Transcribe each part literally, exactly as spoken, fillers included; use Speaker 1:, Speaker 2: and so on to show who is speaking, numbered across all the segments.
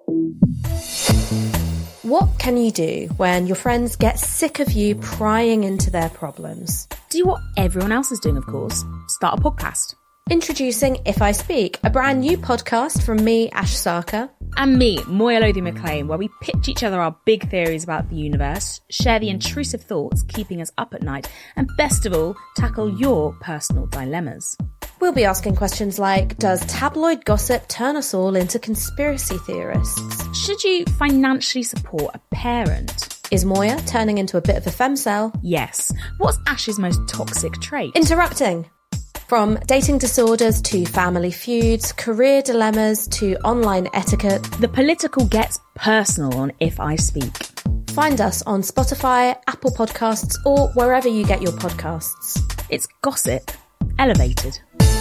Speaker 1: What can you do when your friends get sick of you prying into their problems?
Speaker 2: Do what everyone else is doing, of course. Start a podcast.
Speaker 1: Introducing If I Speak, a brand new podcast from me, Ash Sarkar.
Speaker 2: And me, Moya Lothian-McLean, where we pitch each other our big theories about the universe, share the intrusive thoughts keeping us up at night, and best of all, tackle your personal dilemmas.
Speaker 1: We'll be asking questions like, does tabloid gossip turn us all into conspiracy theorists?
Speaker 2: Should you financially support a parent?
Speaker 1: Is Moya turning into a bit of a femcel?
Speaker 2: Yes. What's Ash's most toxic trait?
Speaker 1: Interrupting. From dating disorders to family feuds, career dilemmas to online etiquette,
Speaker 2: the political gets personal on If I Speak.
Speaker 1: Find us on Spotify, Apple Podcasts, or wherever you get your podcasts.
Speaker 2: It's gossip elevated.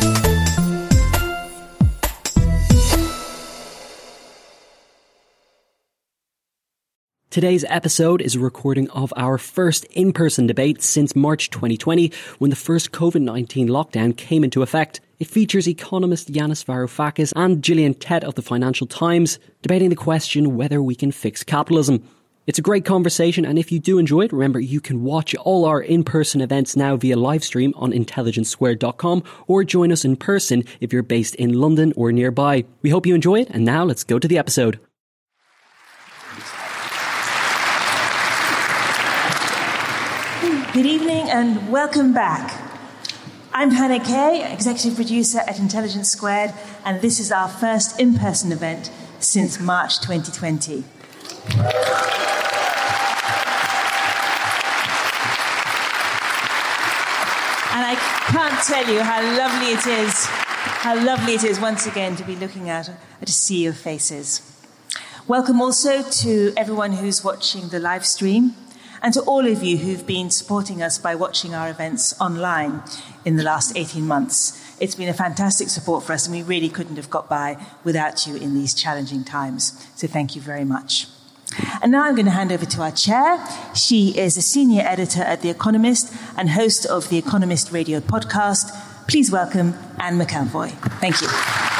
Speaker 3: Today's episode is a recording of our first in-person debate since March twenty twenty, when the first COVID nineteen lockdown came into effect. It features economist Yanis Varoufakis and Gillian Tett of the Financial Times debating the question whether we can fix capitalism. It's a great conversation, and if you do enjoy it, remember you can watch all our in-person events now via live stream on intelligence squared dot com, or join us in person if you're based in London or nearby. We hope you enjoy it, and now let's go to the episode.
Speaker 4: Good evening and welcome back. I'm Hannah Kay, Executive Producer at Intelligence Squared, and this is our first in-person event since March twenty twenty. And I can't tell you how lovely it is, how lovely it is once again to be looking out at a sea of faces. Welcome also to everyone who's watching the live stream, and to all of you who've been supporting us by watching our events online in the last eighteen months. It's been a fantastic support for us, and we really couldn't have got by without you in these challenging times. So thank you very much. And now I'm going to hand over to our chair. She is a senior editor at The Economist and host of the Economist Radio podcast. Please welcome Anne McElvoy. Thank you.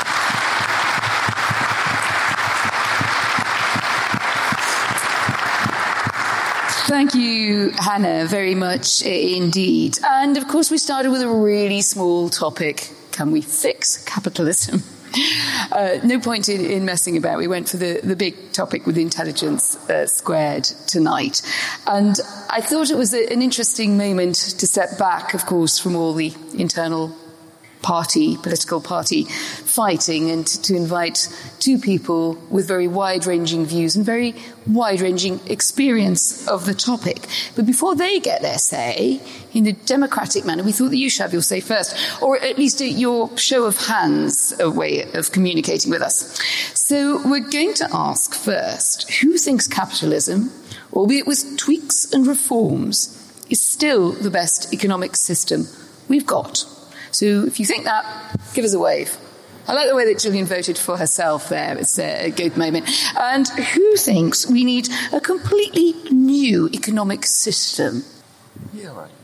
Speaker 5: Thank you, Hannah, very much indeed. And of course, we started with a really small topic. Can we fix capitalism? Uh, no point in, in messing about. We went for the, the big topic with Intelligence uh, Squared tonight. And I thought it was a, an interesting moment to step back, of course, from all the internal party, political party fighting, and to invite two people with very wide-ranging views and very wide-ranging experience of the topic. But before they get their say, in a democratic manner, we thought that you should have your say first, or at least your show of hands, a way of communicating with us. So we're going to ask first, who thinks capitalism, albeit with tweaks and reforms, is still the best economic system we've got? So if you think that, give us a wave. I like the way that Gillian voted for herself there. It's a good moment. And who thinks we need a completely new economic system?
Speaker 6: Yeah, right.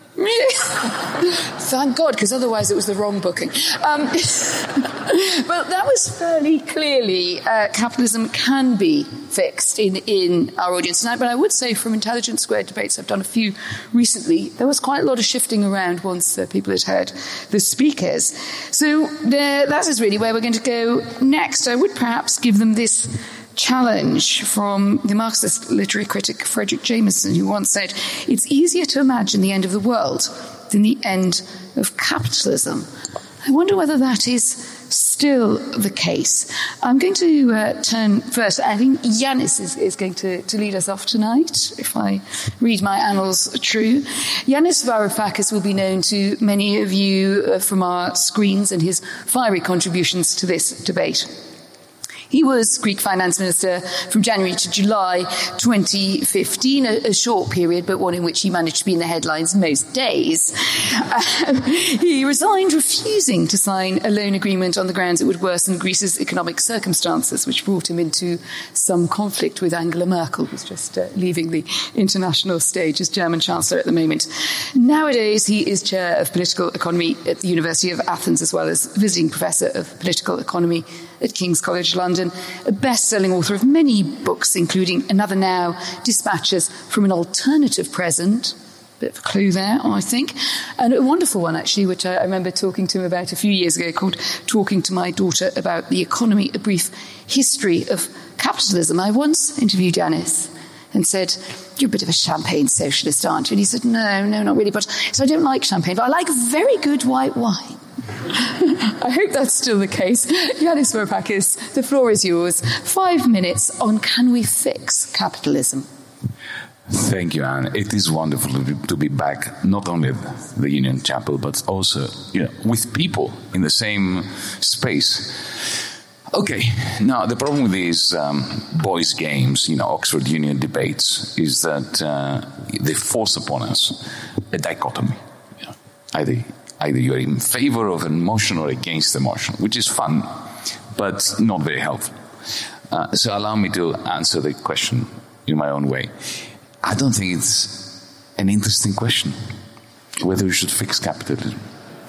Speaker 5: Thank God, because otherwise it was the wrong booking. Um, well, that was fairly clearly uh, capitalism can be fixed in, in our audience tonight. But I would say from Intelligence Squared debates, I've done a few recently, there was quite a lot of shifting around once uh, people had heard the speakers. So uh, that is really where we're going to go next. I would perhaps give them this challenge from the Marxist literary critic Frederick Jameson, who once said, "It's easier to imagine the end of the world than the end of capitalism." I wonder whether that is still the case. I'm going to uh, turn first. I think Yanis is, is going to, to lead us off tonight, if I read my annals true. Yanis Varoufakis will be known to many of you uh, from our screens and his fiery contributions to this debate. He was Greek finance minister from January to July twenty fifteen, a, a short period, but one in which he managed to be in the headlines most days. Uh, he resigned, refusing to sign a loan agreement on the grounds it would worsen Greece's economic circumstances, which brought him into some conflict with Angela Merkel, who's just uh, leaving the international stage as German Chancellor at the moment. Nowadays, he is chair of political economy at the University of Athens, as well as visiting professor of political economy at King's College London. London, a best-selling author of many books, including Another Now, Dispatches from an Alternative Present. Bit of a clue there, I think. And a wonderful one, actually, which I, I remember talking to him about a few years ago, called Talking to My Daughter About the Economy, A Brief History of Capitalism. I once interviewed Yanis and said, "You're a bit of a champagne socialist, aren't you?" And he said, no, no, not really. But so I don't like champagne, but I like very good white wine. I hope that's still the case. Yanis Varoufakis, the floor is yours. Five minutes on Can We Fix Capitalism?
Speaker 6: Thank you, Anne. It is wonderful to be, to be back, not only at the Union Chapel, but also, you know, with people in the same space. Okay, now the problem with these um, boys' games, you know, Oxford Union debates, is that uh, they force upon us a dichotomy. You know, either, either you're in favor of an emotion or against emotion, which is fun, but not very helpful. Uh, so allow me to answer the question in my own way. I don't think it's an interesting question, whether we should fix capitalism.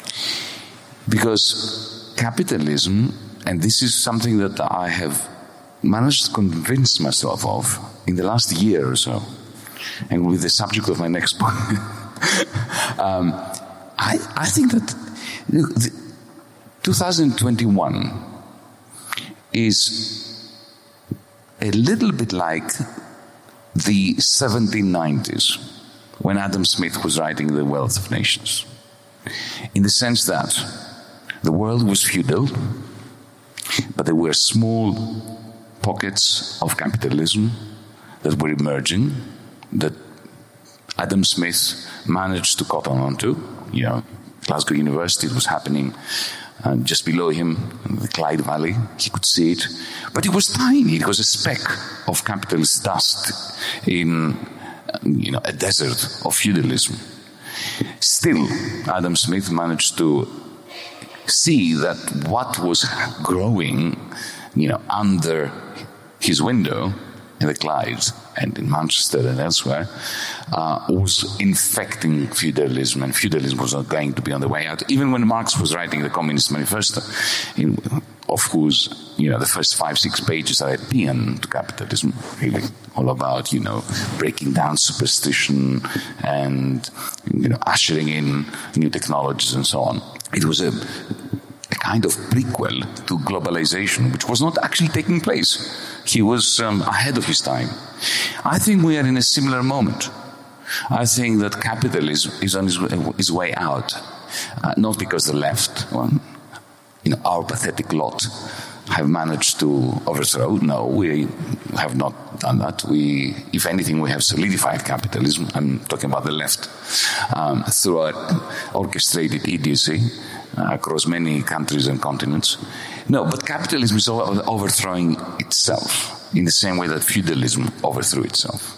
Speaker 6: Because capitalism, and this is something that I have managed to convince myself of in the last year or so, and with the subject of my next book, um, I, I think that look, the twenty twenty-one is a little bit like the seventeen nineties, when Adam Smith was writing The Wealth of Nations, in the sense that the world was feudal, but there were small pockets of capitalism that were emerging, that Adam Smith managed to cotton onto. You know, Glasgow University, it was happening uh, just below him, in the Clyde Valley. He could see it. But it was tiny. It was a speck of capitalist dust in, you know, a desert of feudalism. Still, Adam Smith managed to see that what was growing, you know, under his window in the Clyde and in Manchester and elsewhere, uh, was infecting feudalism, and feudalism was not going to be on the way out. Even when Marx was writing the Communist Manifesto, in, of whose, you know, the first five, six pages are a paean to capitalism, really all about, you know, breaking down superstition and, you know, ushering in new technologies and so on. It was a, a kind of prequel to globalization, which was not actually taking place. He was um, ahead of his time. I think we are in a similar moment. I think that capitalism is on his, his way out, uh, not because the left, well, you know, our pathetic lot, have managed to overthrow. No, we have not done that. We, if anything, we have solidified capitalism. I'm talking about the left, um, through our orchestrated idiocy uh, across many countries and continents. No, but capitalism is overthrowing itself in the same way that feudalism overthrew itself.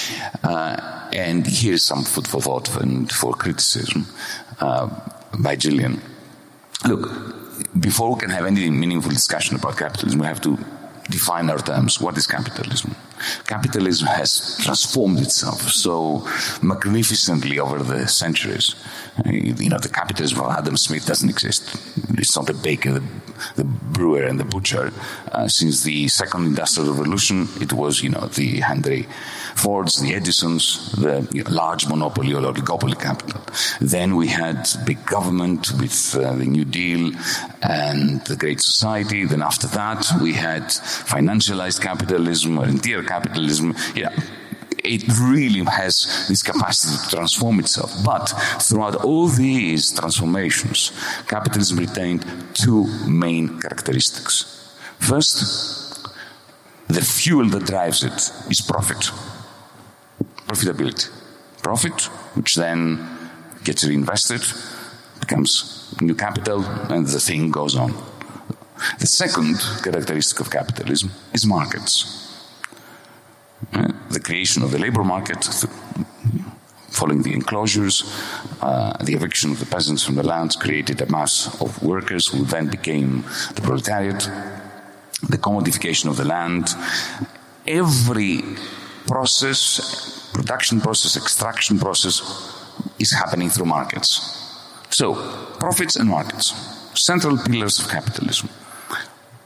Speaker 6: Uh, and here's some food for thought and for criticism uh, by Gillian. Look, before we can have any meaningful discussion about capitalism, we have to define our terms. What is capitalism? Capitalism has transformed itself so magnificently over the centuries. You know, the capitalism of Adam Smith doesn't exist. It's not the baker, the, the brewer, and the butcher. Uh, since the second industrial revolution, it was, you know, the Henry Fords, the Edisons, the you know, large monopoly or oligopoly capital. Then we had big government with uh, the New Deal and the Great Society. Then after that, we had financialized capitalism or interior capitalism. Yeah. It really has this capacity to transform itself. But throughout all these transformations, capitalism retained two main characteristics. First, the fuel that drives it is profit. Profitability. Profit, which then gets reinvested, becomes new capital, and the thing goes on. The second characteristic of capitalism is markets. Uh, the creation of the labor market, following the enclosures, uh, the eviction of the peasants from the lands created a mass of workers who then became the proletariat, the commodification of the land. Every process, production process, extraction process is happening through markets. So, profits and markets, central pillars of capitalism.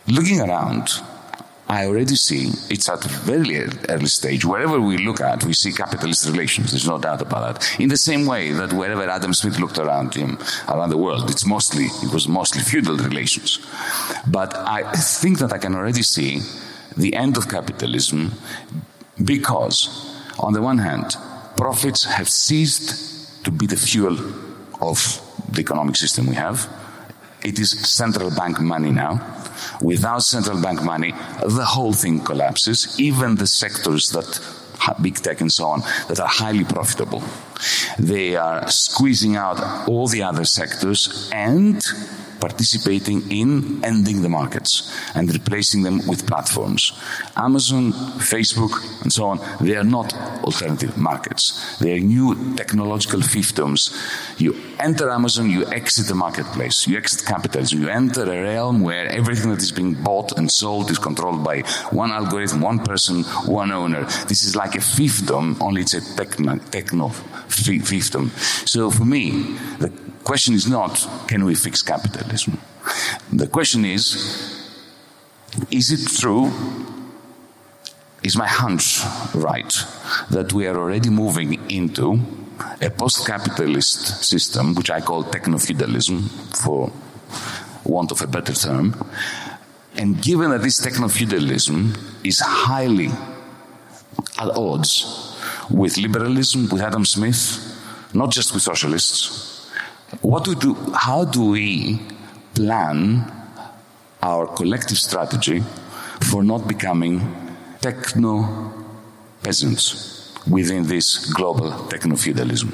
Speaker 6: looking around, I already see it's at a very early stage. Wherever we look at, we see capitalist relations. There's no doubt about that. In the same way that wherever Adam Smith looked around him, around the world, it's mostly, it was mostly feudal relations. But I think that I can already see the end of capitalism because, on the one hand, profits have ceased to be the fuel of the economic system we have. It is central bank money now. Without central bank money, the whole thing collapses, even the sectors that, big tech and so on, that are highly profitable. They are squeezing out all the other sectors and participating in ending the markets and replacing them with platforms. Amazon, Facebook, and so on, they are not alternative markets. They are new technological fiefdoms. You enter Amazon, you exit the marketplace, you exit capitalism, you enter a realm where everything that is being bought and sold is controlled by one algorithm, one person, one owner. This is like a fiefdom, only it's a techno, techno fiefdom. So for me, the question is not, can we fix capitalism? The question is, is it true, is my hunch right, that we are already moving into a post-capitalist system, which I call techno-feudalism, for want of a better term, and given that this techno-feudalism is highly at odds with liberalism, with Adam Smith, not just with socialists, What do we do? How do we plan our collective strategy for not becoming techno peasants within this global techno feudalism?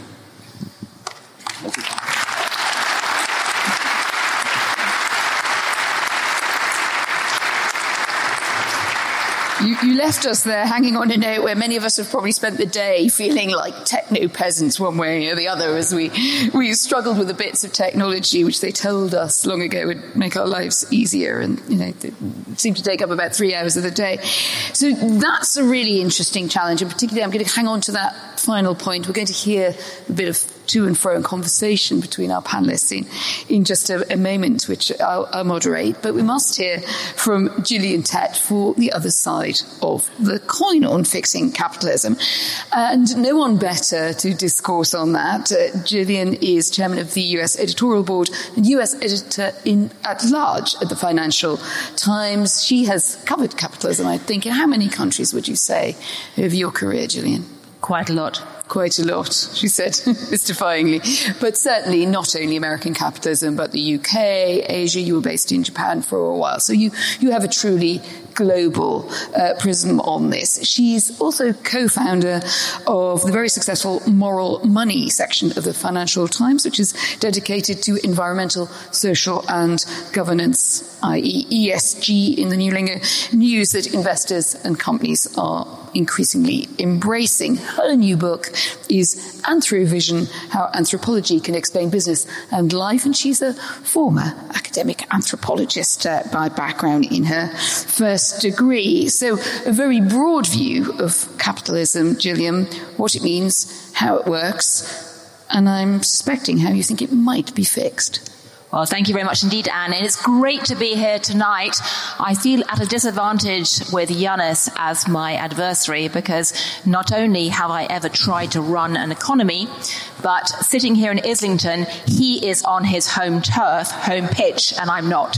Speaker 5: You, you left us there hanging on a note where many of us have probably spent the day feeling like techno-peasants one way or the other as we, we struggled with the bits of technology which they told us long ago would make our lives easier, and, you know, it seemed to take up about three hours of the day. So that's a really interesting challenge, and particularly I'm going to hang on to that final point. We're going to hear a bit of to and fro and conversation between our panellists in, in just a, a moment, which I'll, I'll moderate. But we must hear from Gillian Tett for the other side of the coin on fixing capitalism. And no one better to discourse on that. Uh, Gillian is chairman of the U S editorial board and U S editor in at large at the Financial Times. She has covered capitalism, I think. In how many countries would you say over your career, Gillian?
Speaker 4: Quite a lot.
Speaker 5: Quite a lot, she said, mystifyingly. But certainly not only American capitalism, but the U K, Asia. You were based in Japan for a while. So you, you have a truly global uh, prism on this. She's also co-founder of the very successful Moral Money section of the Financial Times, which is dedicated to environmental, social and governance, that is E S G in the new lingo, news that investors and companies are increasingly embracing. Her new book is Anthrovision, How Anthropology Can Explain Business and Life, and she's a former academic anthropologist uh, by background in her first degree. So a very broad view of capitalism, Gillian, what it means, how it works, and I'm suspecting how you think it might be fixed.
Speaker 7: Well, thank you very much indeed, Anne. And it's great to be here tonight. I feel at a disadvantage with Yanis as my adversary because not only have I ever tried to run an economy, but sitting here in Islington, he is on his home turf, home pitch, and I'm not.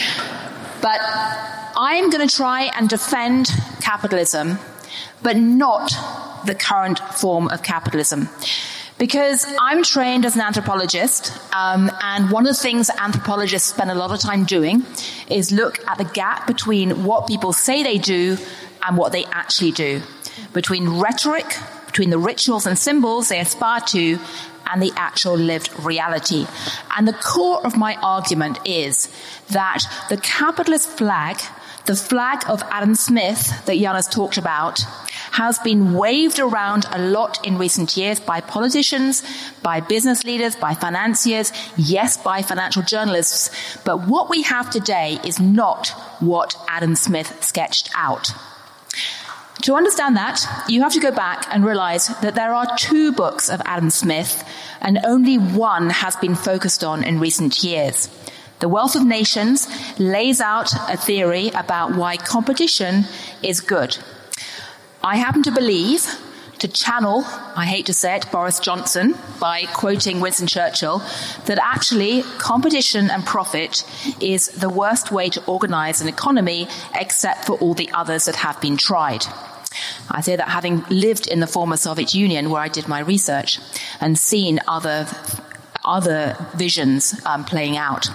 Speaker 7: But I'm going to try and defend capitalism, but not the current form of capitalism. Because I'm trained as an anthropologist, um, and one of the things that anthropologists spend a lot of time doing is look at the gap between what people say they do and what they actually do, between rhetoric, between the rituals and symbols they aspire to, and the actual lived reality. And the core of my argument is that the capitalist flag, the flag of Adam Smith that Yanis talked about, has been waved around a lot in recent years by politicians, by business leaders, by financiers, yes, by financial journalists. But what we have today is not what Adam Smith sketched out. To understand that, you have to go back and realize that there are two books of Adam Smith, and only one has been focused on in recent years. The Wealth of Nations lays out a theory about why competition is good. I happen to believe, to channel, I hate to say it, Boris Johnson, by quoting Winston Churchill, that actually competition and profit is the worst way to organize an economy except for all the others that have been tried. I say that having lived in the former Soviet Union where I did my research and seen other, other visions um, playing out.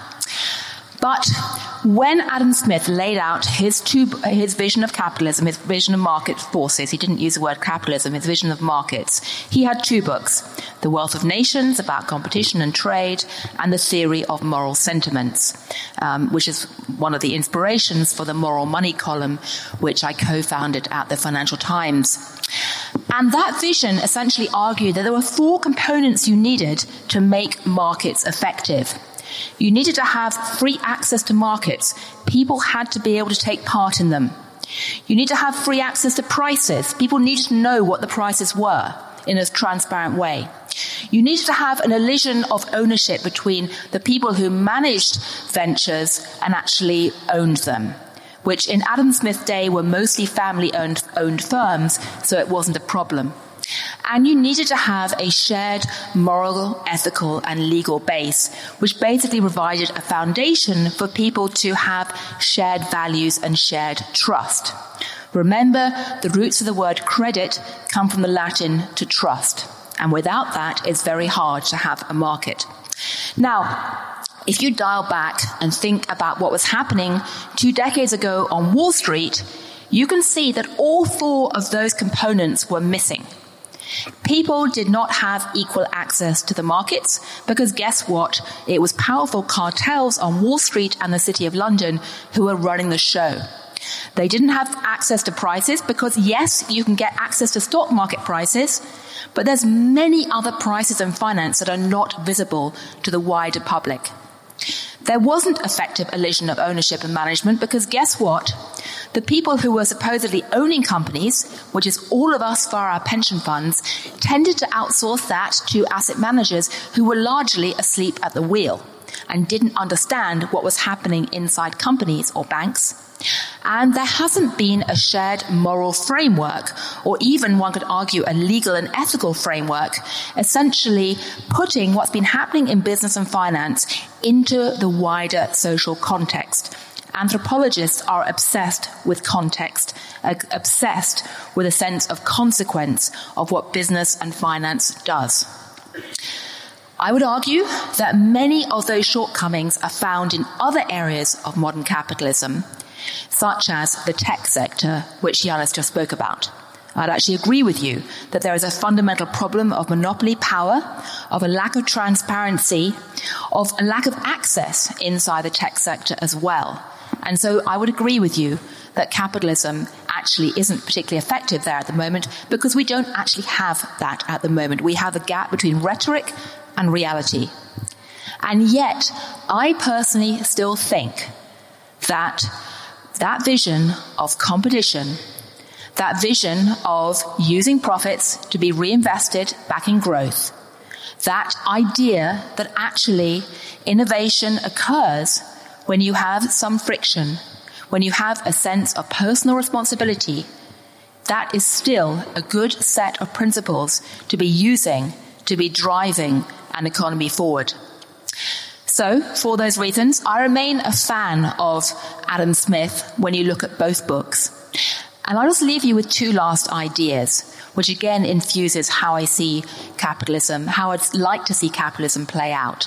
Speaker 7: But when Adam Smith laid out his two, his vision of capitalism, his vision of market forces, he didn't use the word capitalism, his vision of markets, he had two books, The Wealth of Nations, about competition and trade, and The Theory of Moral Sentiments, um, which is one of the inspirations for the Moral Money column, which I co-founded at the Financial Times. And that vision essentially argued that there were four components you needed to make markets effective. You needed to have free access to markets. People had to be able to take part in them. You need to have free access to prices. People needed to know what the prices were in a transparent way. You needed to have an illusion of ownership between the people who managed ventures and actually owned them, which in Adam Smith's day were mostly family-owned owned firms, so it wasn't a problem. And you needed to have a shared moral, ethical, and legal base, which basically provided a foundation for people to have shared values and shared trust. Remember, the roots of the word credit come from the Latin to trust. And without that, it's very hard to have a market. Now, if you dial back and think about what was happening two decades ago on Wall Street, you can see that all four of those components were missing. People did not have equal access to the markets because guess what? It was powerful cartels on Wall Street and the City of London who were running the show. They didn't have access to prices because yes, you can get access to stock market prices, but there's many other prices in finance that are not visible to the wider public. There wasn't effective illusion of ownership and management because guess what? The people who were supposedly owning companies, which is all of us via our pension funds, tended to outsource that to asset managers who were largely asleep at the wheel and didn't understand what was happening inside companies or banks. And there hasn't been a shared moral framework, or even one could argue a legal and ethical framework, essentially putting what's been happening in business and finance into the wider social context. Anthropologists are obsessed with context, obsessed with a sense of consequence of what business and finance does. I would argue that many of those shortcomings are found in other areas of modern capitalism, such as the tech sector, which Yanis just spoke about. I'd actually agree with you that there is a fundamental problem of monopoly power, of a lack of transparency, of a lack of access inside the tech sector as well. And so I would agree with you that capitalism actually isn't particularly effective there at the moment because we don't actually have that at the moment. We have a gap between rhetoric and reality. And yet, I personally still think that that vision of competition, that vision of using profits to be reinvested back in growth, that idea that actually innovation occurs when you have some friction, when you have a sense of personal responsibility, that is still a good set of principles to be using, to be driving an economy forward. So, for those reasons, I remain a fan of Adam Smith when you look at both books. And I'll just leave you with two last ideas, which again infuses how I see capitalism, how I'd like to see capitalism play out.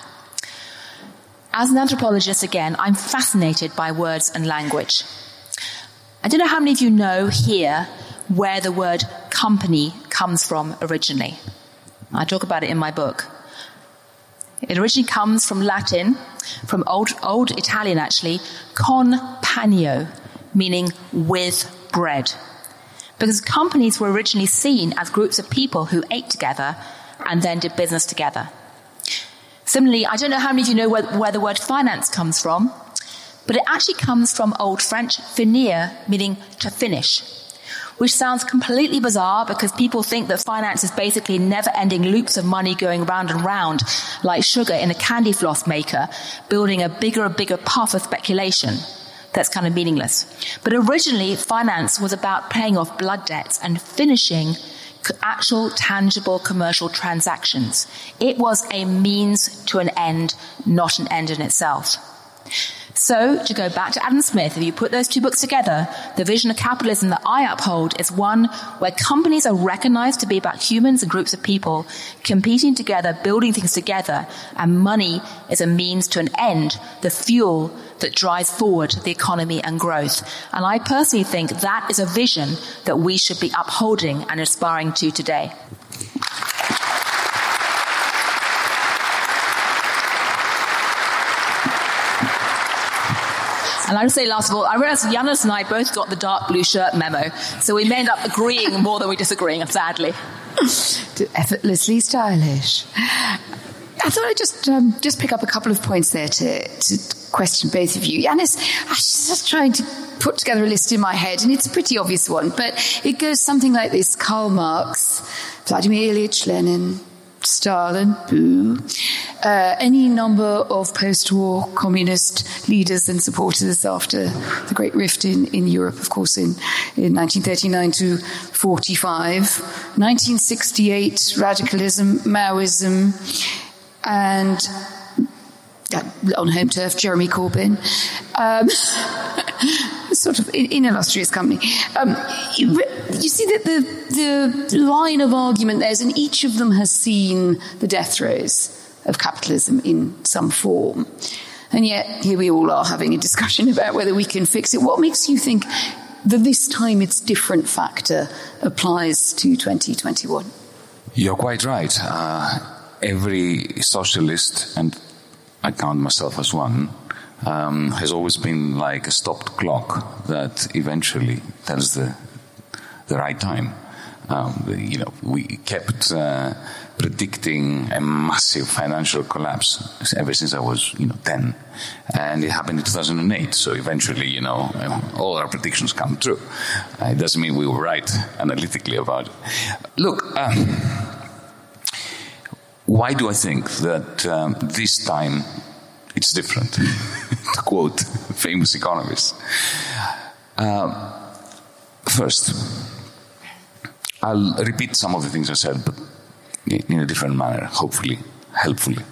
Speaker 7: As an anthropologist, again, I'm fascinated by words and language. I don't know how many of you know here where the word company comes from originally. I talk about it in my book. It originally comes from Latin, from old, old Italian actually, con panio, meaning with bread. Because companies were originally seen as groups of people who ate together and then did business together. Similarly, I don't know how many of you know where, where the word finance comes from, but it actually comes from Old French finir, meaning to finish, which sounds completely bizarre because people think that finance is basically never-ending loops of money going round and round like sugar in a candy floss maker, building a bigger and bigger puff of speculation. That's kind of meaningless. But originally, finance was about paying off blood debts and finishing actual, tangible commercial transactions. It was a means to an end, not an end in itself. So, to go back to Adam Smith, if you put those two books together, the vision of capitalism that I uphold is one where companies are recognized to be about humans and groups of people competing together, building things together, and money is a means to an end, the fuel that drives forward the economy and growth. And I personally think that is a vision that we should be upholding and aspiring to today. And I would say, last of all, I realized Yanis and I both got the dark blue shirt memo, so we may end up agreeing more than we disagreeing, sadly.
Speaker 5: Effortlessly stylish. I thought I'd just um, just pick up a couple of points there to, to question both of you. Yanis, I was just trying to put together a list in my head, and it's a pretty obvious one, but it goes something like this: Karl Marx, Vladimir Ilyich Lenin, Stalin, boo, uh, any number of post-war communist leaders and supporters after the Great Rift in, in Europe, of course, in, in nineteen thirty-nine to forty-five, nineteen sixty-eight, radicalism, Maoism, and uh, on home turf, Jeremy Corbyn. Um, sort of in, in illustrious company. Um, you, you see that the, the line of argument there is, and each of them has seen the death throes of capitalism in some form. And yet, here we all are having a discussion about whether we can fix it. What makes you think that this time it's different factor applies to twenty twenty-one?
Speaker 6: You're quite right. Uh, every socialist, and I count myself as one, Um, has always been like a stopped clock that eventually tells the the right time. Um, the, you know, we kept uh, predicting a massive financial collapse ever since I was, you know, ten, and it happened in two thousand eight. So eventually, you know, all our predictions come true. Uh, it doesn't mean we were right analytically about it. Look, um, why do I think that um, this time it's different? To quote famous economists. Um, first, I'll repeat some of the things I said, but in a different manner, hopefully, helpfully.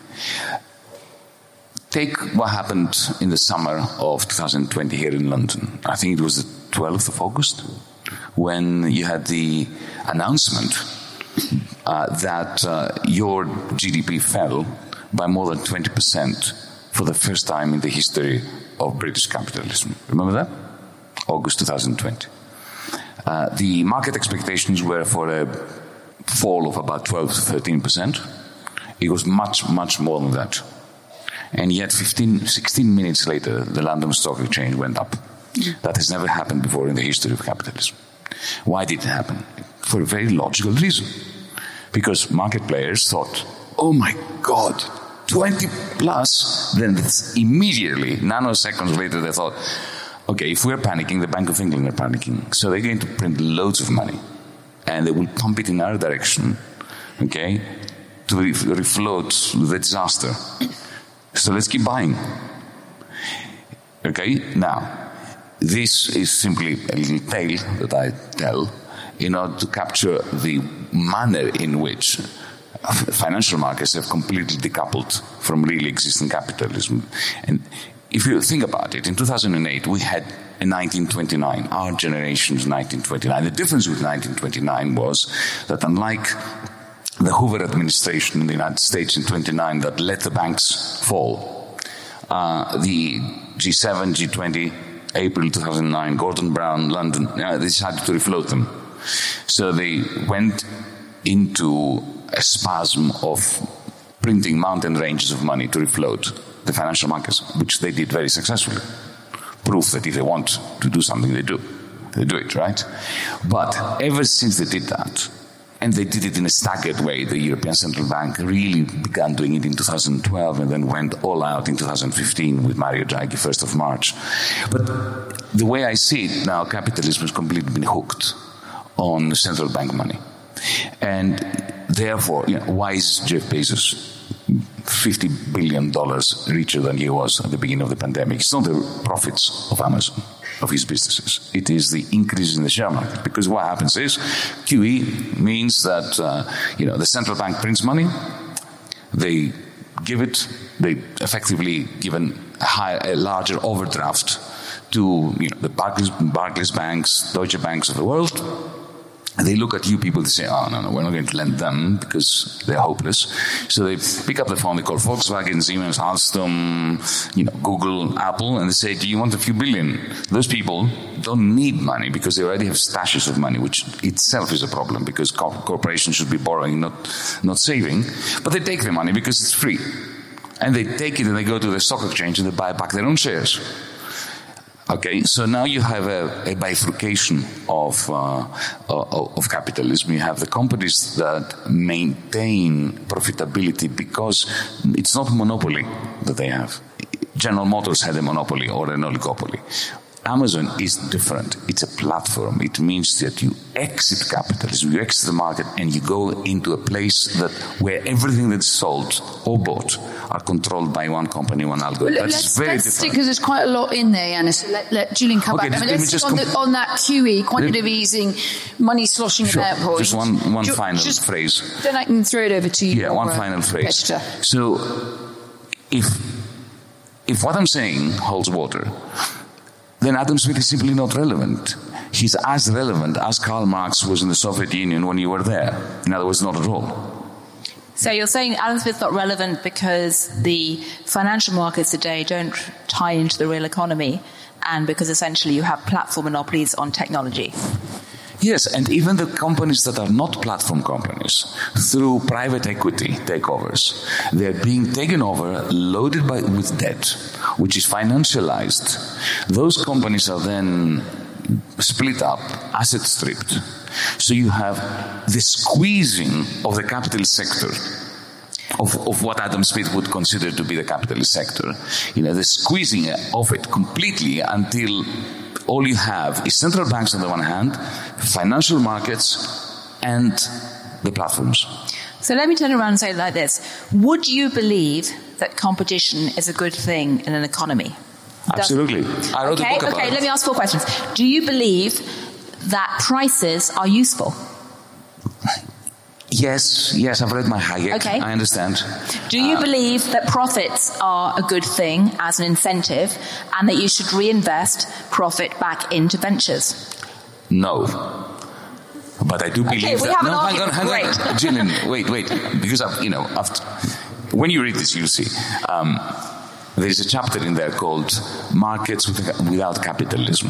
Speaker 6: Take what happened in the summer of two thousand twenty here in London. I think it was the twelfth of August, when you had the announcement uh, that uh, your G D P fell by more than twenty percent for the first time in the history of British capitalism. Remember that? August two thousand twenty. Uh, the market expectations were for a fall of about twelve to thirteen percent. It was much, much more than that. And yet fifteen, sixteen minutes later, the London Stock Exchange went up. That has never happened before in the history of capitalism. Why did it happen? For a very logical reason. Because market players thought, oh my God, twenty plus, then immediately, nanoseconds later, they thought, okay, if we're panicking, the Bank of England are panicking. So they're going to print loads of money. And they will pump it in our direction, okay, to refloat the disaster. So let's keep buying. Okay, now, this is simply a little tale that I tell in order to capture the manner in which financial markets have completely decoupled from really existing capitalism. And if you think about it, in two thousand eight, we had a nineteen twenty-nine, our generation's nineteen twenty-nine. The difference with nineteen twenty-nine was that unlike the Hoover administration in the United States in twenty-nine that let the banks fall, uh, the G seven, G twenty, April two thousand nine, Gordon Brown, London, uh, they decided to refloat them. So they went into a spasm of printing mountain ranges of money to refloat the financial markets, which they did very successfully. Proof that if they want to do something, they do. They do it, right? But ever since they did that, and they did it in a staggered way, the European Central Bank really began doing it in two thousand twelve and then went all out in two thousand fifteen with Mario Draghi, first of March. But the way I see it now, capitalism has completely been hooked on central bank money. And therefore, you know, why is Jeff Bezos fifty billion dollars richer than he was at the beginning of the pandemic? It's not the profits of Amazon, of his businesses. It is the increase in the share market. Because what happens is Q E means that, uh, you know, the central bank prints money, they give it, they effectively give an a, high, a larger overdraft to, you know, the Barclays, Barclays banks, Deutsche Banks of the world. And they look at you people, they say, oh, no, no, we're not going to lend them because they're hopeless. So they pick up the phone, they call Volkswagen, Siemens, Alstom, you know, Google, Apple, and they say, do you want a few billion? Those people don't need money because they already have stashes of money, which itself is a problem because co- corporations should be borrowing, not, not saving. But they take the money because it's free. And they take it and they go to the stock exchange and they buy back their own shares. Okay, so now you have a, a bifurcation of, uh, of capitalism. You have the companies that maintain profitability because it's not a monopoly that they have. General Motors had a monopoly or an oligopoly. Amazon is different. It's a platform. It means that you exit capitalism, you exit the market, and you go into a place that where everything that's sold or bought are controlled by one company, one algorithm.
Speaker 5: Well,
Speaker 6: that's
Speaker 5: let's,
Speaker 6: very
Speaker 5: let's
Speaker 6: different.
Speaker 5: Because there's quite a lot in there, Yanis. Let, let Julian come
Speaker 6: Okay,
Speaker 5: back. I mean,
Speaker 6: let me
Speaker 5: let's
Speaker 6: just
Speaker 5: on, the,
Speaker 6: comp-
Speaker 5: on that Q E, quantitative easing, money sloshing
Speaker 6: Sure.
Speaker 5: about point.
Speaker 6: Just one, one
Speaker 5: Ju-
Speaker 6: final
Speaker 5: just,
Speaker 6: phrase.
Speaker 5: Then I can throw it over to you.
Speaker 6: Yeah, one
Speaker 5: uh,
Speaker 6: final phrase.
Speaker 5: competitor.
Speaker 6: So, if if what I'm saying holds water, then Adam Smith is simply not relevant. He's as relevant as Karl Marx was in the Soviet Union when you were there. In other words, not at all.
Speaker 7: So you're saying Adam Smith's not relevant because the financial markets today don't tie into the real economy and because essentially you have platform monopolies on technology.
Speaker 6: Yes, and even the companies that are not platform companies, through private equity takeovers, they're being taken over, loaded by, with debt, which is financialized. Those companies are then split up, asset stripped. So you have the squeezing of the capitalist sector, of, of what Adam Smith would consider to be the capitalist sector. You know, the squeezing of it completely until all you have is central banks on the one hand, financial markets, and the platforms.
Speaker 7: So let me turn around and say it like this. Would you believe that competition is a good thing in an economy?
Speaker 6: Absolutely. I wrote
Speaker 7: okay,
Speaker 6: a book about
Speaker 7: okay,
Speaker 6: it.
Speaker 7: let me ask four questions. Do you believe that prices are useful?
Speaker 6: Yes, yes, I've read my Hayek.
Speaker 7: Okay.
Speaker 6: I understand.
Speaker 7: Do you
Speaker 6: Uh,
Speaker 7: believe that profits are a good thing as an incentive and that you should reinvest profit back into ventures?
Speaker 6: No. But I do believe
Speaker 7: Okay, we
Speaker 6: that.
Speaker 7: have an
Speaker 6: no, hang on,
Speaker 7: argument.
Speaker 6: hang on.
Speaker 7: Great.
Speaker 6: Gillian, wait, wait. Because, I've, you know, after, when you read this, you'll see. Um, there's a chapter in there called Markets Without Capitalism.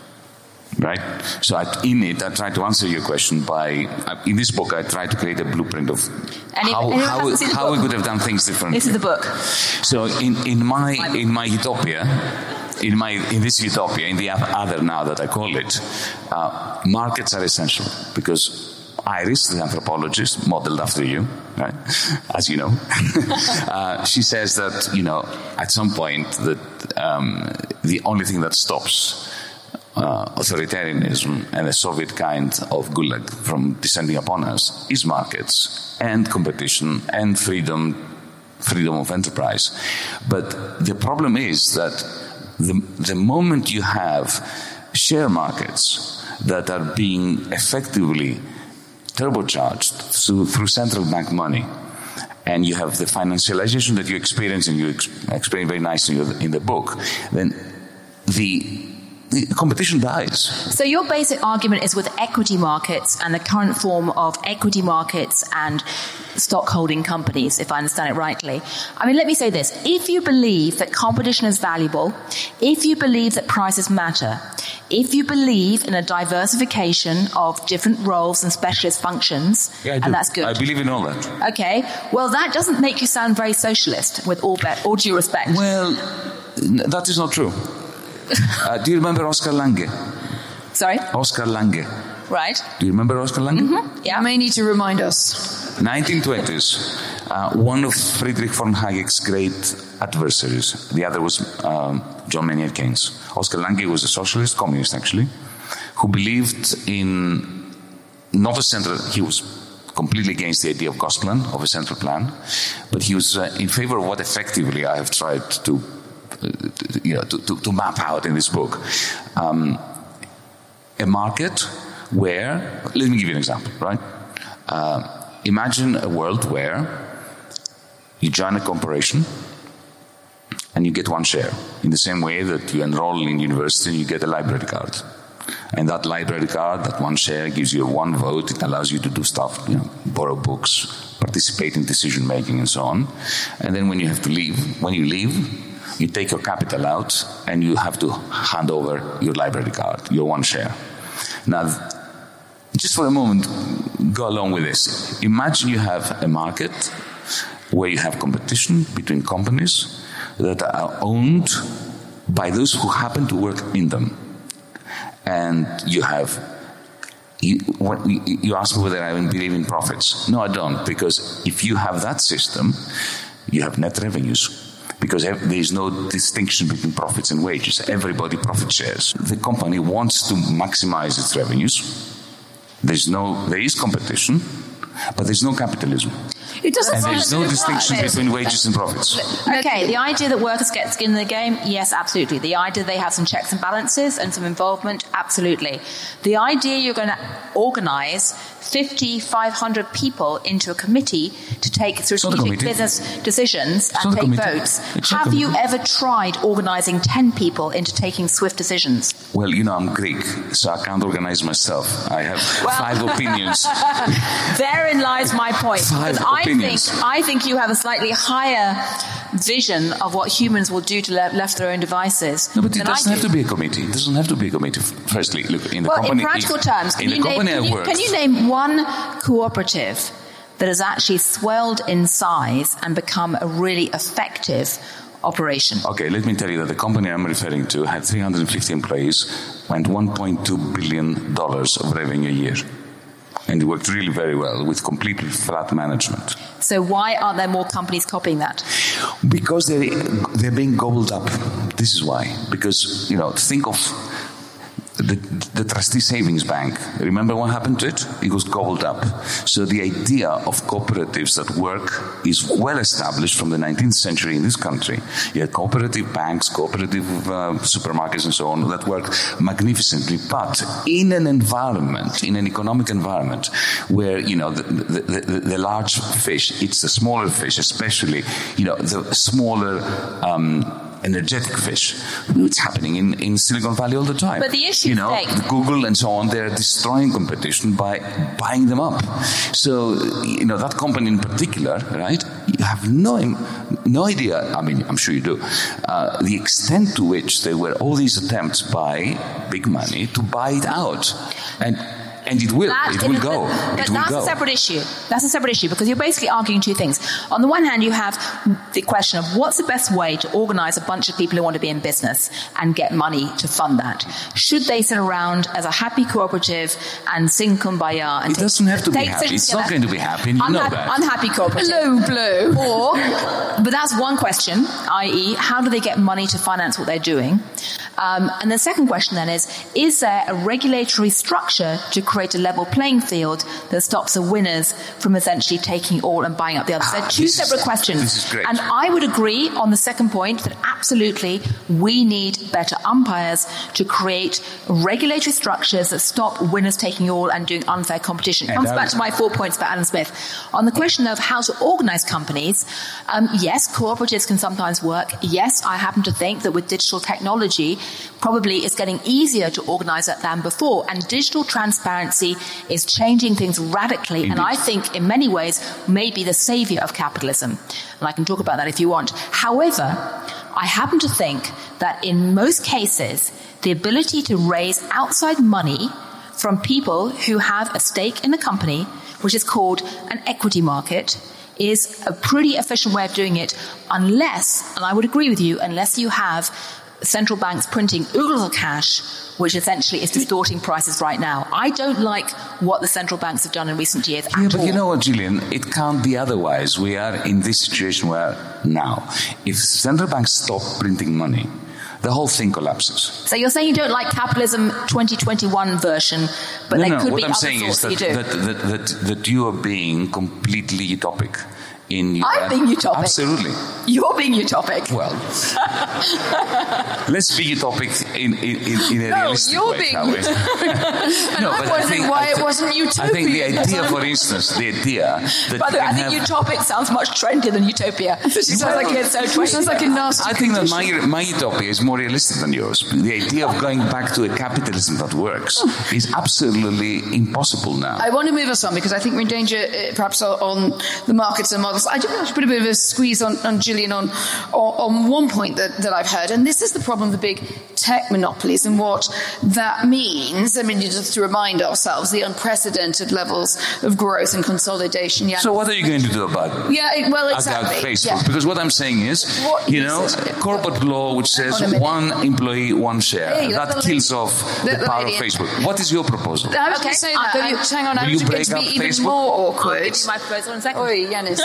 Speaker 6: Right? So I, in it, I try to answer your question by, in this book, I try to create a blueprint of
Speaker 7: Any-
Speaker 6: how,
Speaker 7: anyone
Speaker 6: how,
Speaker 7: hasn't seen the
Speaker 6: how we
Speaker 7: book?
Speaker 6: could have done things differently.
Speaker 7: This is the book.
Speaker 6: So in, in my in my utopia, in my in this utopia, in the other now that I call it, uh, markets are essential because Iris, the anthropologist, modeled after you, right? As you know, uh, she says that you know at some point that um, the only thing that stops Uh, authoritarianism and the Soviet kind of gulag from descending upon us is markets and competition and freedom, freedom of enterprise. But the problem is that the, the moment you have share markets that are being effectively turbocharged through, through central bank money, and you have the financialization that you experience, and you ex- explain very nicely in the book, then the The competition dies.
Speaker 7: So your basic argument is with equity markets and the current form of equity markets and stock holding companies, if I understand it rightly. I mean, let me say this. If you believe that competition is valuable, if you believe that prices matter, if you believe in a diversification of different roles and specialist functions,
Speaker 6: Yeah, I do.
Speaker 7: and that's good.
Speaker 6: I believe in all that.
Speaker 7: Okay. Well, that doesn't make you sound very socialist, with all, be- all due respect.
Speaker 6: Well, n- that is not true. Uh, do you remember Oscar Lange?
Speaker 7: Sorry?
Speaker 6: Oscar Lange.
Speaker 7: Right.
Speaker 6: Do you remember Oscar Lange?
Speaker 7: Mm-hmm. Yeah.
Speaker 5: You may need to remind us.
Speaker 6: nineteen twenties. Uh, one of Friedrich von Hayek's great adversaries. The other was um, John Maynard Keynes. Oscar Lange was a socialist, communist actually, who believed in not a central, he was completely against the idea of Gosplan, of a central plan, but he was uh, in favor of what effectively I have tried to, uh, to you know, to, to, to map out in this book. Um, a market where, let me give you an example, right? Uh, imagine a world where you join a corporation and you get one share, in the same way that you enroll in university and you get a library card. And that library card, that one share, gives you one vote. It allows you to do stuff, you know, borrow books, participate in decision making, and so on. And then when you have to leave, when you leave, you take your capital out and you have to hand over your library card, your one share. Now, just for a moment, go along with this. Imagine you have a market where you have competition between companies that are owned by those who happen to work in them. And you have, you, what, you ask me whether I believe in profits. No, I don't, because if you have that system, you have net revenues. Because there is no distinction between profits and wages. Everybody profit shares. The company wants to maximize its revenues. There's no, there is competition, but there's no capitalism.
Speaker 5: It doesn't
Speaker 6: and there's no distinction
Speaker 5: right.
Speaker 6: between wages and profits.
Speaker 7: Okay, the idea that workers get skin in the game, yes, absolutely. The idea they have some checks and balances and some involvement, absolutely. The idea you're going to organise fifty, five hundred people into a committee to take strategic business decisions and take votes.
Speaker 6: It's
Speaker 7: have you ever tried organising ten people into taking swift decisions?
Speaker 6: Well, you know, I'm Greek, so I can't organise myself. I have well, five opinions.
Speaker 7: Therein lies my point.
Speaker 6: Five
Speaker 7: I
Speaker 6: opinions.
Speaker 7: think, I think you have a slightly higher vision of what humans will do to le- left their own devices.
Speaker 6: No, but it doesn't have to be a committee. It doesn't have to be a committee. Firstly, look, in the
Speaker 7: well,
Speaker 6: company...
Speaker 7: in practical
Speaker 6: if,
Speaker 7: terms, can,
Speaker 6: in
Speaker 7: you
Speaker 6: the
Speaker 7: name,
Speaker 6: company
Speaker 7: can,
Speaker 6: I
Speaker 7: you,
Speaker 6: worked,
Speaker 7: can you name one cooperative that has actually swelled in size and become a really effective operation?
Speaker 6: Okay, let me tell you that the company I'm referring to had three hundred fifty employees, went one point two billion dollars of revenue a year. And it worked really very well with completely flat management.
Speaker 7: So why aren't there more companies copying that?
Speaker 6: Because they're, they're being gobbled up. This is why. Because, you know, think of the, the Trustee Savings Bank. Remember what happened to it? It was gobbled up. So the idea of cooperatives that work is well established from the nineteenth century in this country. You had cooperative banks, cooperative uh, supermarkets and so on that worked magnificently. But in an environment, in an economic environment where, you know, the, the, the, the large fish eats the smaller fish, especially, you know, the smaller um energetic fish. It's happening in, in Silicon Valley all the time.
Speaker 7: But the issue,
Speaker 6: you know,
Speaker 7: like,
Speaker 6: Google and so on, they're destroying competition by buying them up. So, you know, that company in particular, right, you have no, no idea, I mean, I'm sure you do, uh, the extent to which there were all these attempts by big money to buy it out. And And it will.
Speaker 7: That
Speaker 6: it will
Speaker 7: the,
Speaker 6: go.
Speaker 7: But
Speaker 6: it will
Speaker 7: that's
Speaker 6: go.
Speaker 7: a separate issue. That's a separate issue because you're basically arguing two things. On the one hand, you have the question of what's the best way to organize a bunch of people who want to be in business and get money to fund that. Should they sit around as a happy cooperative and sing Kumbaya? And
Speaker 6: it
Speaker 7: take,
Speaker 6: doesn't have to be
Speaker 7: take
Speaker 6: happy. It's
Speaker 7: together?
Speaker 6: not going to be happy. And you know
Speaker 7: Unha-
Speaker 6: that.
Speaker 7: Unhappy cooperative.
Speaker 5: Low blow.
Speaker 7: Or, but that's one question, that is, how do they get money to finance what they're doing? Um, and the second question then is, is there a regulatory structure to create a level playing field that stops the winners from essentially taking all and buying up the others?
Speaker 6: Ah,
Speaker 7: They're two separate
Speaker 6: is,
Speaker 7: questions.
Speaker 6: This is great.
Speaker 7: And I would agree on the second point that absolutely we need better umpires to create regulatory structures that stop winners taking all and doing unfair competition. It
Speaker 6: And
Speaker 7: comes
Speaker 6: I
Speaker 7: back
Speaker 6: would-
Speaker 7: to my four points about Adam Smith. On the question of how to organize companies, um, yes, cooperatives can sometimes work. Yes, I happen to think that with digital technology, probably it's getting easier to organize that than before. And digital transparency is changing things radically.
Speaker 6: Indeed.
Speaker 7: And I think in many ways may be the savior of capitalism. And I can talk about that if you want. However, I happen to think that in most cases, the ability to raise outside money from people who have a stake in the company, which is called an equity market, is a pretty efficient way of doing it, unless, and I would agree with you, unless you have central banks printing oodles of cash, which essentially is distorting prices right now. I don't like what the central banks have done in recent years
Speaker 6: Yeah,
Speaker 7: at
Speaker 6: but
Speaker 7: all.
Speaker 6: you know what, Gillian? It can't be otherwise. We are in this situation where now, if central banks stop printing money, the whole thing collapses.
Speaker 7: So you're saying you don't like capitalism twenty twenty-one version, but
Speaker 6: no,
Speaker 7: there
Speaker 6: no,
Speaker 7: could
Speaker 6: what
Speaker 7: be
Speaker 6: I'm
Speaker 7: other
Speaker 6: saying is
Speaker 7: thoughts
Speaker 6: that,
Speaker 7: that you do.
Speaker 6: that, that, that, that you are being completely utopic. In your,
Speaker 7: I'm being utopic.
Speaker 6: Absolutely.
Speaker 7: You're being utopic.
Speaker 6: Well, let's be utopic in, in, in a
Speaker 5: No,
Speaker 6: realistic
Speaker 5: you're
Speaker 6: way,
Speaker 5: being
Speaker 6: shall we?
Speaker 5: And
Speaker 6: No,
Speaker 5: I'm
Speaker 6: but I
Speaker 5: wondering
Speaker 6: think-
Speaker 5: why
Speaker 6: I thi-
Speaker 5: it wasn't utopian.
Speaker 6: I think the idea, for instance, the idea that
Speaker 7: By the
Speaker 6: you
Speaker 7: way, I
Speaker 6: can
Speaker 7: think
Speaker 6: have,
Speaker 7: utopic sounds much trendier than utopia. She sounds like it's so
Speaker 5: Which sounds like a nasty
Speaker 6: I think that
Speaker 5: condition.
Speaker 6: my, my utopia is more realistic than yours. The idea of going back to a capitalism that works is absolutely impossible now.
Speaker 5: I want to move us on because I think we're in danger, uh, perhaps, on, on the markets and models. I do want to put a bit of a squeeze on, on Gillian on, on, on one point that, that I've heard, and this is the problem of the big tech monopolies and what that means. I mean, just to remind ourselves, the unprecedented levels of growth and consolidation. Yeah.
Speaker 6: So what are you going to do about it?
Speaker 5: Yeah, it- well, exactly.
Speaker 6: About Facebook?
Speaker 5: Yeah.
Speaker 6: Because what I'm saying is,
Speaker 5: What
Speaker 6: you
Speaker 5: is
Speaker 6: know,
Speaker 5: it?
Speaker 6: corporate law which says
Speaker 5: Hang on a minute.
Speaker 6: one employee, one share.
Speaker 5: Hey, let
Speaker 6: that
Speaker 5: the
Speaker 6: kills
Speaker 5: lady-
Speaker 6: off
Speaker 5: let
Speaker 6: the
Speaker 5: the
Speaker 6: power of
Speaker 5: lady-
Speaker 6: Facebook. What is your proposal?
Speaker 5: I was
Speaker 7: Okay,
Speaker 5: going to say
Speaker 7: I'll
Speaker 5: that.
Speaker 7: give you-
Speaker 5: I- hang on,
Speaker 6: Will
Speaker 5: I
Speaker 6: you
Speaker 5: was going
Speaker 6: break
Speaker 5: to be
Speaker 6: up
Speaker 5: even
Speaker 6: Facebook?
Speaker 5: more
Speaker 7: I'll
Speaker 5: awkward.
Speaker 7: give you my proposal in a second.
Speaker 5: Oi, Yanis,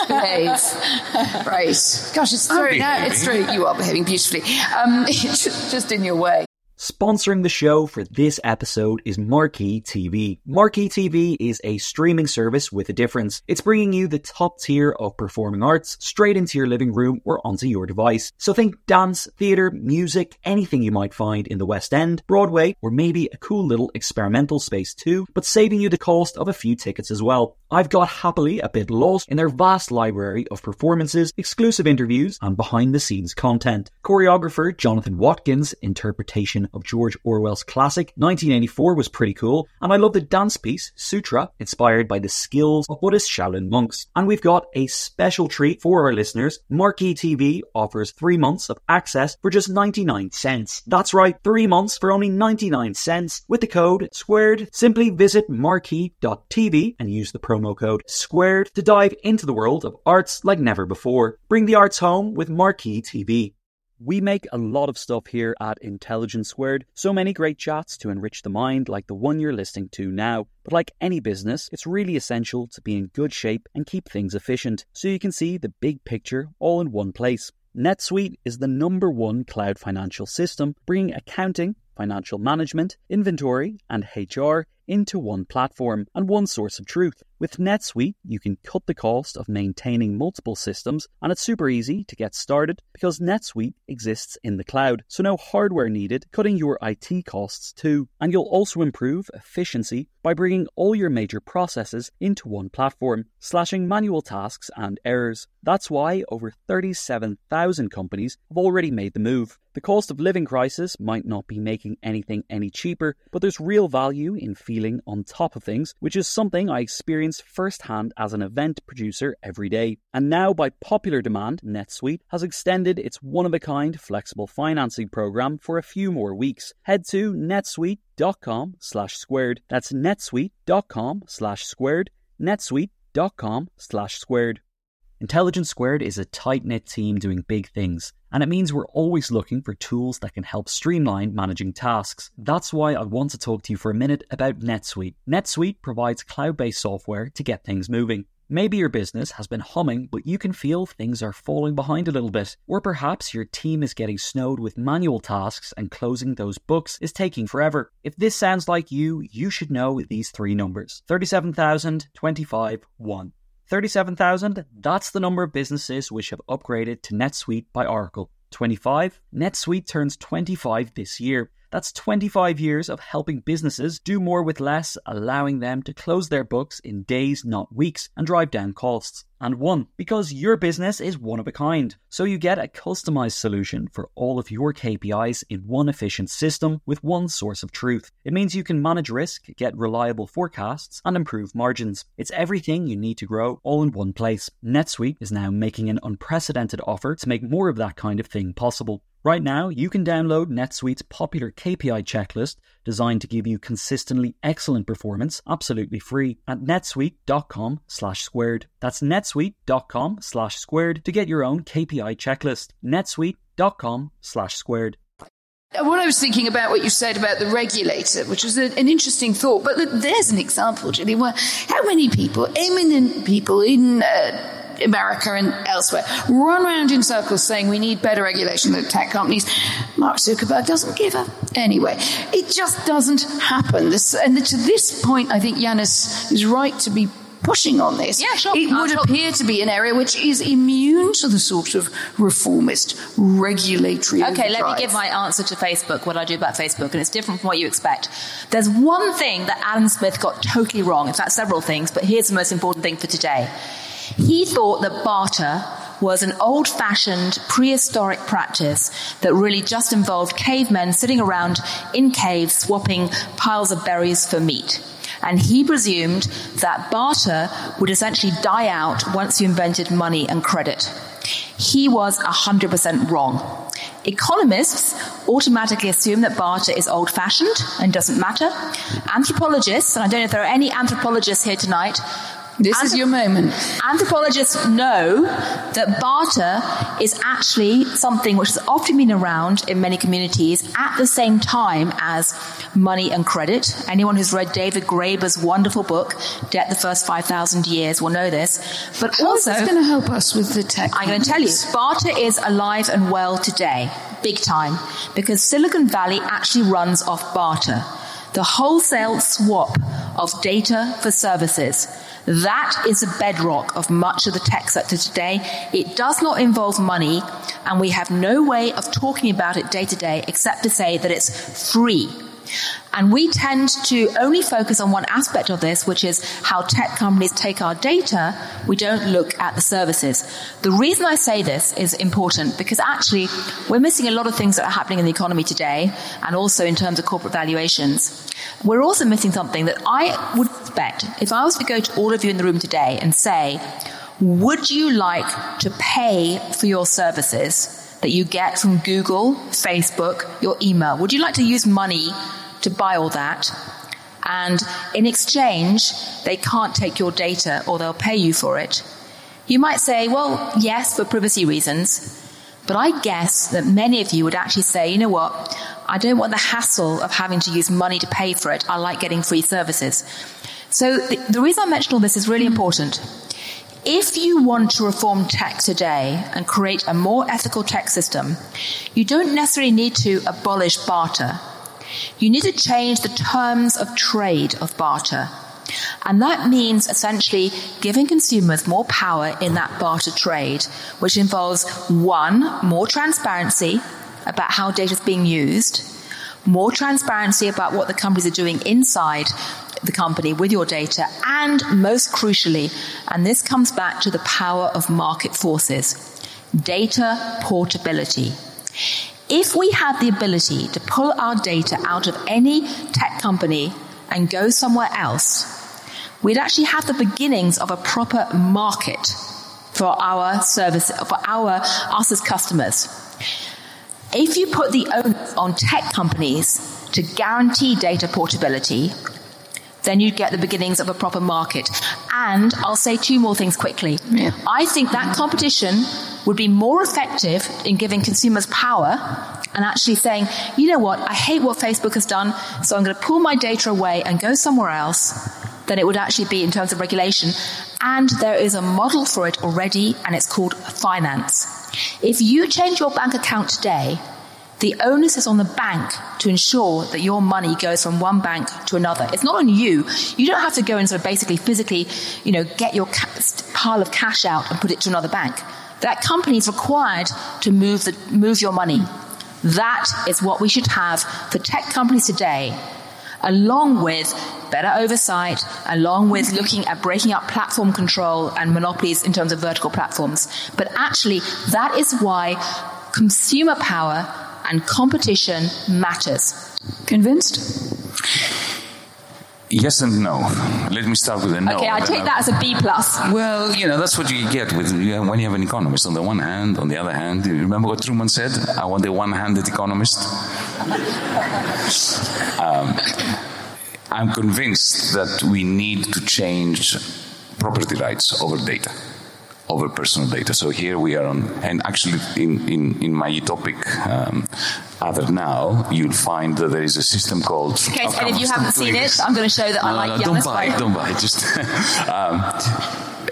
Speaker 5: behave. Right. Gosh, it's
Speaker 6: I'm
Speaker 5: throwing out.
Speaker 6: behaving.
Speaker 5: It's throwing. You are behaving beautifully. Um, just, just in your way.
Speaker 3: Sponsoring the show for this episode is Marquee T V. Marquee T V is a streaming service with a difference. It's bringing you the top tier of performing arts straight into your living room or onto your device. So think dance, theatre, music, anything you might find in the West End, Broadway, or maybe a cool little experimental space too, but saving you the cost of a few tickets as well. I've got happily a bit lost in their vast library of performances, exclusive interviews, and behind-the-scenes content. Choreographer Jonathan Watkins' interpretation of George Orwell's classic nineteen eighty-four was pretty cool, and I love the dance piece Sutra, inspired by the skills of Buddhist Shaolin monks. And we've got a special treat for our listeners. Marquee T V offers three months of access for just ninety-nine cents. That's right, three months for only ninety-nine cents with the code SQUARED. Simply visit marquee dot t v and use the promo code SQUARED to dive into the world of arts like never before. Bring the arts home with Marquee T V. We make a lot of stuff here at Intelligence Squared, so many great chats to enrich the mind like the one you're listening to now. But like any business, it's really essential to be in good shape and keep things efficient, so you can see the big picture all in one place. NetSuite is the number one cloud financial system, bringing accounting, financial management, inventory, and H R into one platform and one source of truth. With NetSuite, you can cut the cost of maintaining multiple systems, and it's super easy to get started because NetSuite exists in the cloud, so no hardware needed, cutting your I T costs too. And you'll also improve efficiency by bringing all your major processes into one platform, slashing manual tasks and errors. That's why over thirty-seven thousand companies have already made the move. The cost of living crisis might not be making anything any cheaper, but there's real value in feeling on top of things, which is something I experience firsthand as an event producer every day. And now, by popular demand, NetSuite has extended its one-of-a-kind flexible financing program for a few more weeks. Head to netsuite.com slash squared. That's netsuite.com slash squared. netsuite.com slash squared. Intelligence Squared is a tight-knit team doing big things, and it means we're always looking for tools that can help streamline managing tasks. That's why I want to talk to you for a minute about NetSuite. NetSuite provides cloud-based software to get things moving. Maybe your business has been humming, but you can feel things are falling behind a little bit. Or perhaps your team is getting snowed with manual tasks and closing those books is taking forever. If this sounds like you, you should know these three numbers. thirty-seven thousand, twenty-five, one. thirty-seven thousand, that's the number of businesses which have upgraded to NetSuite by Oracle. twenty-five, NetSuite turns twenty-five this year. That's twenty-five years of helping businesses do more with less, allowing them to close their books in days, not weeks, and drive down costs. And one, because your business is one of a kind. So you get a customized solution for all of your K P Is in one efficient system with one source of truth. It means you can manage risk, get reliable forecasts, and improve margins. It's everything you need to grow all in one place. NetSuite is now making an unprecedented offer to make more of that kind of thing possible. Right now, you can download NetSuite's popular K P I checklist designed to give you consistently excellent performance absolutely free at netsuite.com slash squared. That's netsuite.com slash squared to get your own K P I checklist. netsuite.com slash squared.
Speaker 5: What I was thinking about what you said about the regulator, which was a, an interesting thought, but look, there's an example, Julie, where how many people, eminent people in uh, America and elsewhere, run around in circles saying we need better regulation of tech companies. Mark Zuckerberg doesn't give a anyway. It just doesn't happen. This, and to this point, I think Yanis is right to be pushing on this.
Speaker 7: Yeah, sure.
Speaker 5: It would
Speaker 7: sure.
Speaker 5: appear to be an area which is immune to the sort of reformist regulatory
Speaker 7: Okay,
Speaker 5: overdrive.
Speaker 7: let me give my answer to Facebook, what I do about Facebook, and it's different from what you expect. There's one thing that Adam Smith got totally wrong, in fact several things, but here's the most important thing for today. He thought that barter was an old-fashioned prehistoric practice that really just involved cavemen sitting around in caves swapping piles of berries for meat. And he presumed that barter would essentially die out once you invented money and credit. He was one hundred percent wrong. Economists automatically assume that barter is old-fashioned and doesn't matter. Anthropologists, and I don't know if there are any anthropologists here tonight,
Speaker 5: This
Speaker 7: Anthrop-
Speaker 5: is your moment.
Speaker 7: Anthropologists know that barter is actually something which has often been around in many communities at the same time as money and credit. Anyone who's read David Graeber's wonderful book, Debt the First five thousand Years, will know this. But
Speaker 5: How
Speaker 7: also,
Speaker 5: is this going to help us with the tech?
Speaker 7: I'm going to tell you, barter is alive and well today, big time, because Silicon Valley actually runs off barter. The wholesale swap of data for services. That is a bedrock of much of the tech sector today. It does not involve money, and we have no way of talking about it day to day except to say that it's free. And we tend to only focus on one aspect of this, which is how tech companies take our data. We don't look at the services. The reason I say this is important because actually we're missing a lot of things that are happening in the economy today, and also in terms of corporate valuations. We're also missing something that I would expect if I was to go to all of you in the room today and say, would you like to pay for your services that you get from Google, Facebook, your email? Would you like to use money to buy all that? And in exchange, they can't take your data or they'll pay you for it. You might say, well, yes, for privacy reasons. But I guess that many of you would actually say, you know what? I don't want the hassle of having to use money to pay for it. I like getting free services. So the, the reason I mentioned all this is really important. If you want to reform tech today and create a more ethical tech system, you don't necessarily need to abolish barter. You need to change the terms of trade of barter. And that means essentially giving consumers more power in that barter trade, which involves, one, more transparency about how data is being used, more transparency about what the companies are doing inside the company with your data, and most crucially, and this comes back to the power of market forces, data portability. If we had the ability to pull our data out of any tech company and go somewhere else, we'd actually have the beginnings of a proper market for our service, for our us as customers. If you put the onus on tech companies to guarantee data portability, then you'd get the beginnings of a proper market. And I'll say two more things quickly.
Speaker 5: Yeah.
Speaker 7: I think that competition would be more effective in giving consumers power and actually saying, you know what, I hate what Facebook has done, so I'm going to pull my data away and go somewhere else, than it would actually be in terms of regulation. And there is a model for it already, and it's called finance. If you change your bank account today, the onus is on the bank to ensure that your money goes from one bank to another. It's not on you. You don't have to go and sort of basically physically, you know, get your ca- pile of cash out and put it to another bank. That company is required to move the, move your money. That is what we should have for tech companies today, along with better oversight, along with looking at breaking up platform control and monopolies in terms of vertical platforms. But actually, that is why consumer power and competition matters.
Speaker 5: Convinced?
Speaker 6: Yes and no. Let me start with a no.
Speaker 7: Okay, I take that as a B plus.
Speaker 6: Well, you know, that's what you get with you know, when you have an economist. On the one hand, on the other hand, you remember what Truman said? I want a one-handed economist. um, I'm convinced that we need to change property rights over data, over personal data. So here we are on, and actually in, in, in my topic, um, Other Now, you'll find that there is a system called...
Speaker 7: Okay,
Speaker 6: oh,
Speaker 7: and if you haven't seen it, I'm going to show that
Speaker 6: no,
Speaker 7: I like
Speaker 6: no,
Speaker 7: Yanis.
Speaker 6: Don't buy it, don't buy it. Just, um,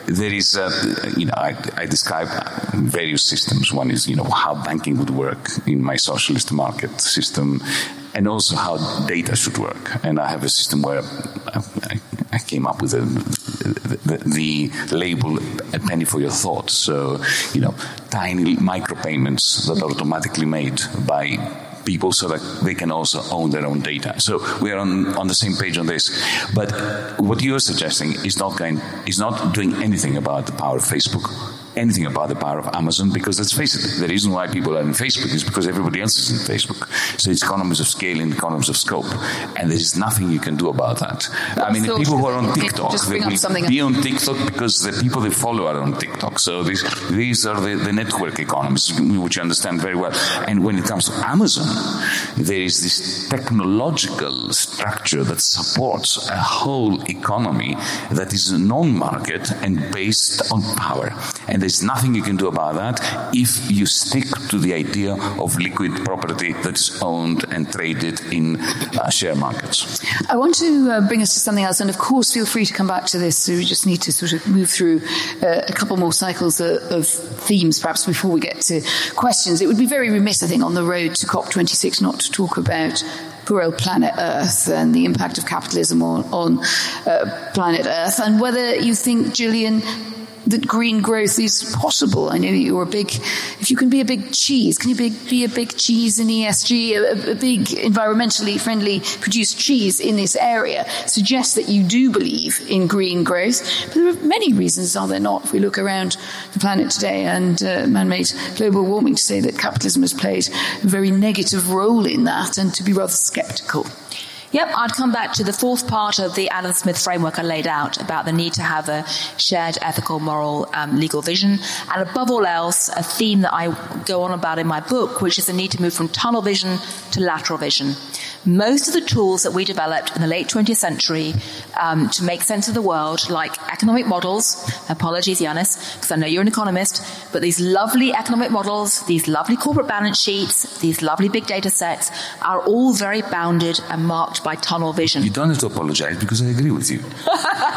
Speaker 6: there is, uh, you know, I, I describe various systems. One is, you know, how banking would work in my socialist market system, and also how data should work. And I have a system where I, I came up with a, the, the label "a penny for your thought." So, you know, tiny micropayments that are automatically made by people so that they can also own their own data. So we are on, on the same page on this. But what you're suggesting is not going, is not doing anything about the power of Facebook, anything about the power of Amazon, because let's face it, the reason why people are in Facebook is because everybody else is in Facebook. So it's economies of scale and economies of scope. And there's nothing you can do about that.
Speaker 5: Well,
Speaker 6: I mean, the people who are on TikTok, they will be on TikTok because the people they follow are on TikTok. So these, these are the, the network economies, which you understand very well. And when it comes to Amazon, there is this technological structure that supports a whole economy that is non-market and based on power. And there's nothing you can do about that if you stick to the idea of liquid property that's owned and traded in uh, share markets.
Speaker 5: I want to uh, bring us to something else, and of course feel free to come back to this. So we just need to sort of move through uh, a couple more cycles of, of themes perhaps before we get to questions. It would be very remiss, I think, on the road to COP twenty-six not to talk about poor old planet Earth and the impact of capitalism on, on uh, planet Earth, and whether you think, Gillian, that green growth is possible. I know you're a big, if you can be a big cheese, can you be, be a big cheese in E S G, a, a big environmentally friendly produced cheese in this area, suggests that you do believe in green growth. But there are many reasons, are there not, if we look around the planet today and uh, man-made global warming, to say that capitalism has played a very negative role in that and to be rather sceptical.
Speaker 7: Yep, I'd come back to the fourth part of the Adam Smith framework I laid out about the need to have a shared ethical, moral, um, legal vision. And above all else, a theme that I go on about in my book, which is the need to move from tunnel vision to lateral vision. Most of the tools that we developed in the late twentieth century um, to make sense of the world, like economic models, apologies, Yanis, because I know you're an economist, but these lovely economic models, these lovely corporate balance sheets, these lovely big data sets are all very bounded and marked by tunnel vision.
Speaker 6: You don't have to apologize because I agree with you.
Speaker 7: Well,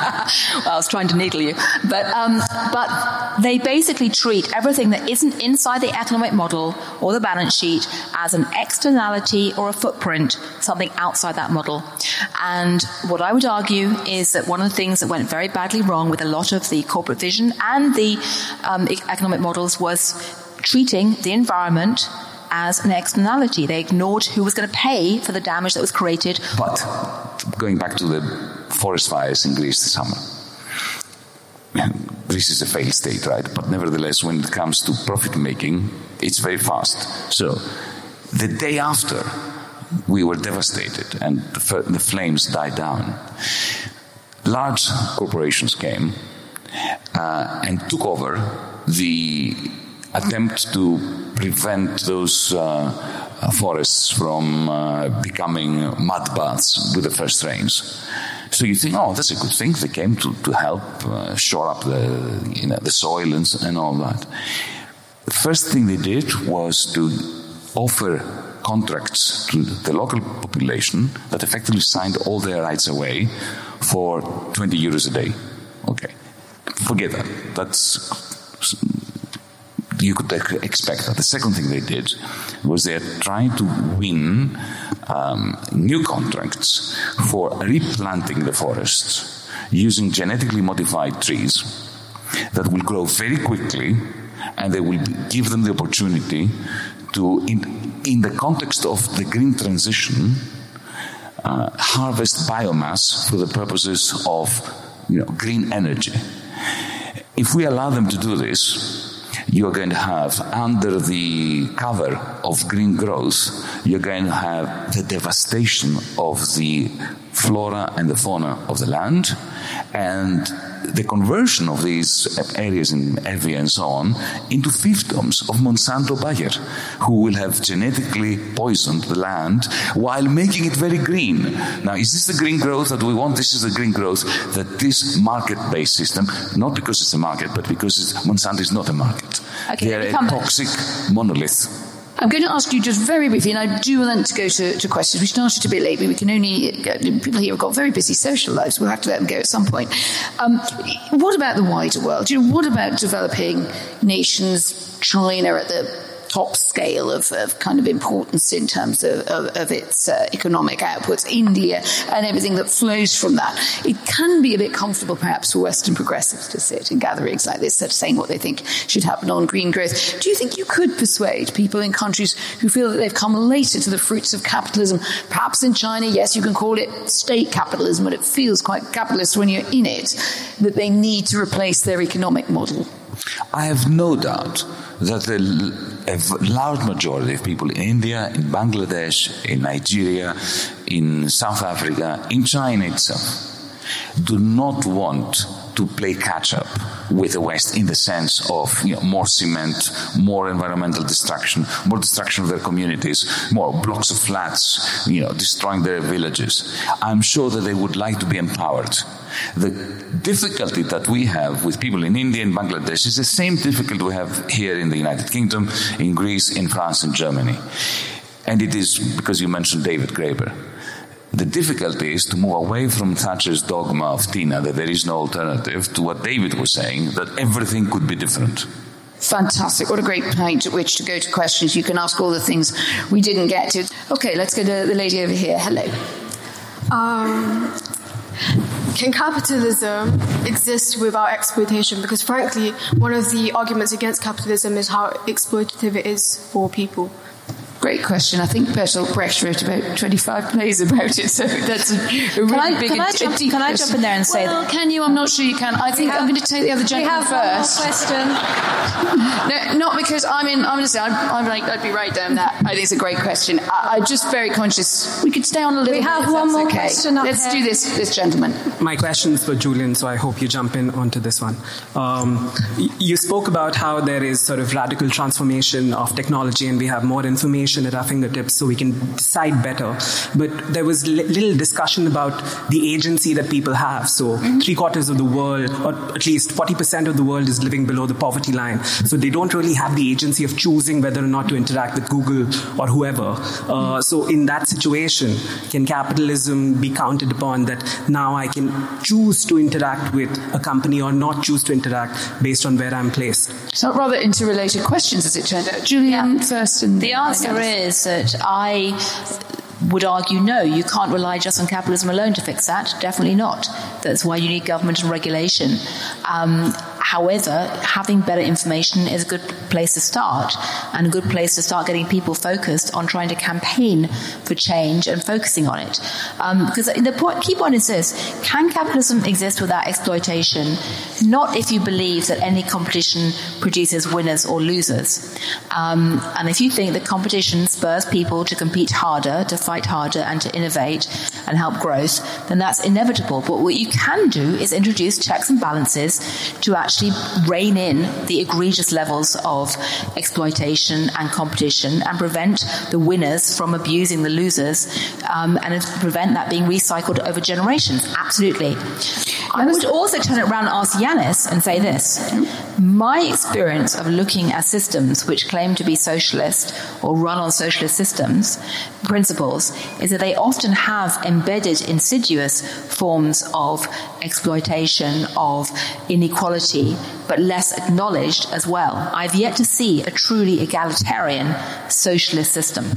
Speaker 7: I was trying to needle you. But, um, but they basically treat everything that isn't inside the economic model or the balance sheet as an externality or a footprint, something outside that model. And what I would argue is that one of the things that went very badly wrong with a lot of the corporate vision and the um, economic models was treating the environment as an externality. They ignored who was going to pay for the damage that was created.
Speaker 6: But going back to the forest fires in Greece this summer, Greece is a failed state, right? But nevertheless, when it comes to profit making, it's very fast. So the day after, we were devastated and the, f- the flames died down. Large corporations came uh, and took over the attempt to prevent those uh, forests from uh, becoming mud baths with the first rains. So you think, oh, that's a good thing. They came to, to help uh, shore up the, you know, the soil and, and all that. The first thing they did was to offer contracts to the local population that effectively signed all their rights away for twenty euros a day. Okay. Forget that. That's, you could expect that. The second thing they did was they're trying to win um, new contracts for replanting the forests using genetically modified trees that will grow very quickly, and they will give them the opportunity to, in, in the context of the green transition, uh, harvest biomass for the purposes of, you know, green energy. If we allow them to do this, you're going to have, under the cover of green growth, you're going to have the devastation of the flora and the fauna of the land, and the conversion of these areas in Evia and so on into fiefdoms of Monsanto Bayer, who will have genetically poisoned the land while making it very green. Now, is this the green growth that we want? This is the green growth that this market-based system, not because it's a market, but because it's, Monsanto is not a market.
Speaker 5: Okay,
Speaker 6: they are a toxic monolith.
Speaker 5: I'm going to ask you just very briefly, and I do want to go to, to questions. We started a bit late, but we can only get, people here have got very busy social lives. We'll have to let them go at some point. Um, what about the wider world? You know, what about developing nations, China at the top scale of, of kind of importance in terms of, of, of its uh, economic outputs, India and everything that flows from that? It can be a bit comfortable perhaps for Western progressives to sit in gatherings like this, sort of saying what they think should happen on green growth. Do you think you could persuade people in countries who feel that they've come later to the fruits of capitalism, perhaps in China, yes, you can call it state capitalism, but it feels quite capitalist when you're in it, that they need to replace their economic model?
Speaker 6: I have no doubt that a, a large majority of people in India, in Bangladesh, in Nigeria, in South Africa, in China itself, do not want to play catch-up with the West in the sense of, you know, more cement, more environmental destruction, more destruction of their communities, more blocks of flats, you know, destroying their villages. I'm sure that they would like to be empowered. The difficulty that we have with people in India and Bangladesh is the same difficulty we have here in the United Kingdom, in Greece, in France, and Germany. And it is because you mentioned David Graeber. The difficulty is to move away from Thatcher's dogma of Tina, that there is no alternative, to what David was saying, that everything could be different.
Speaker 5: Fantastic. What a great point at which to go to questions. You can ask all the things we didn't get to. Okay, let's go to the lady over here. Hello.
Speaker 8: Um... Can capitalism exist without exploitation? Because frankly, one of the arguments against capitalism is how exploitative it is for people.
Speaker 5: Great question. I think Bertolt Brecht wrote about twenty-five plays about it, so that's a, a really
Speaker 7: can I,
Speaker 5: big
Speaker 7: can I
Speaker 5: and
Speaker 7: jump,
Speaker 5: deep
Speaker 7: Can I
Speaker 5: question.
Speaker 7: jump in there and
Speaker 5: well,
Speaker 7: say that?
Speaker 5: Can you? I'm not sure you can. I think
Speaker 7: have,
Speaker 5: I'm going to take the other gentleman
Speaker 7: we have
Speaker 5: first.
Speaker 7: One more question.
Speaker 5: No, not because I'm in. I'm going to say I'd, I'm like I'd be right down that. I think it's a great question. I, I'm just very conscious. We could stay on a little.
Speaker 8: We
Speaker 5: bit.
Speaker 8: have
Speaker 5: if
Speaker 8: one
Speaker 5: that's
Speaker 8: more
Speaker 5: okay.
Speaker 8: question up
Speaker 5: Let's
Speaker 8: here.
Speaker 5: do this. This gentleman.
Speaker 9: My question is for Julian, so I hope you jump in onto this one. Um, you spoke about how there is sort of radical transformation of technology, and we have more information at our fingertips, so we can decide better. But there was li- little discussion about the agency that people have. So mm-hmm. three quarters of the world, or at least forty percent of the world, is living below the poverty line. So they don't really have the agency of choosing whether or not to interact with Google or whoever. Uh, so in that situation, can capitalism be counted upon that now I can choose to interact with a company or not choose to interact based on where I'm placed?
Speaker 5: So rather interrelated questions, as it turned out. Julian
Speaker 7: Yeah.
Speaker 5: first, and
Speaker 7: the answer is that I would argue no, you can't rely just on capitalism alone to fix that. Definitely not. That's why you need government and regulation. Um, However, having better information is a good place to start, and a good place to start getting people focused on trying to campaign for change and focusing on it. Um, because the point, key point is this: can capitalism exist without exploitation? Not if you believe that any competition produces winners or losers. Um, and if you think that competition spurs people to compete harder, to fight harder, and to innovate and help growth, then that's inevitable. But what you can do is introduce checks and balances to actually rein in the egregious levels of exploitation and competition and prevent the winners from abusing the losers, um, and prevent that being recycled over generations. Absolutely. I would also turn it around and ask Yanis and say this. My experience of looking at systems which claim to be socialist or run on socialist systems, principles, is that they often have embedded insidious forms of exploitation, of inequality, but less acknowledged as well. I've yet to see a truly egalitarian socialist system.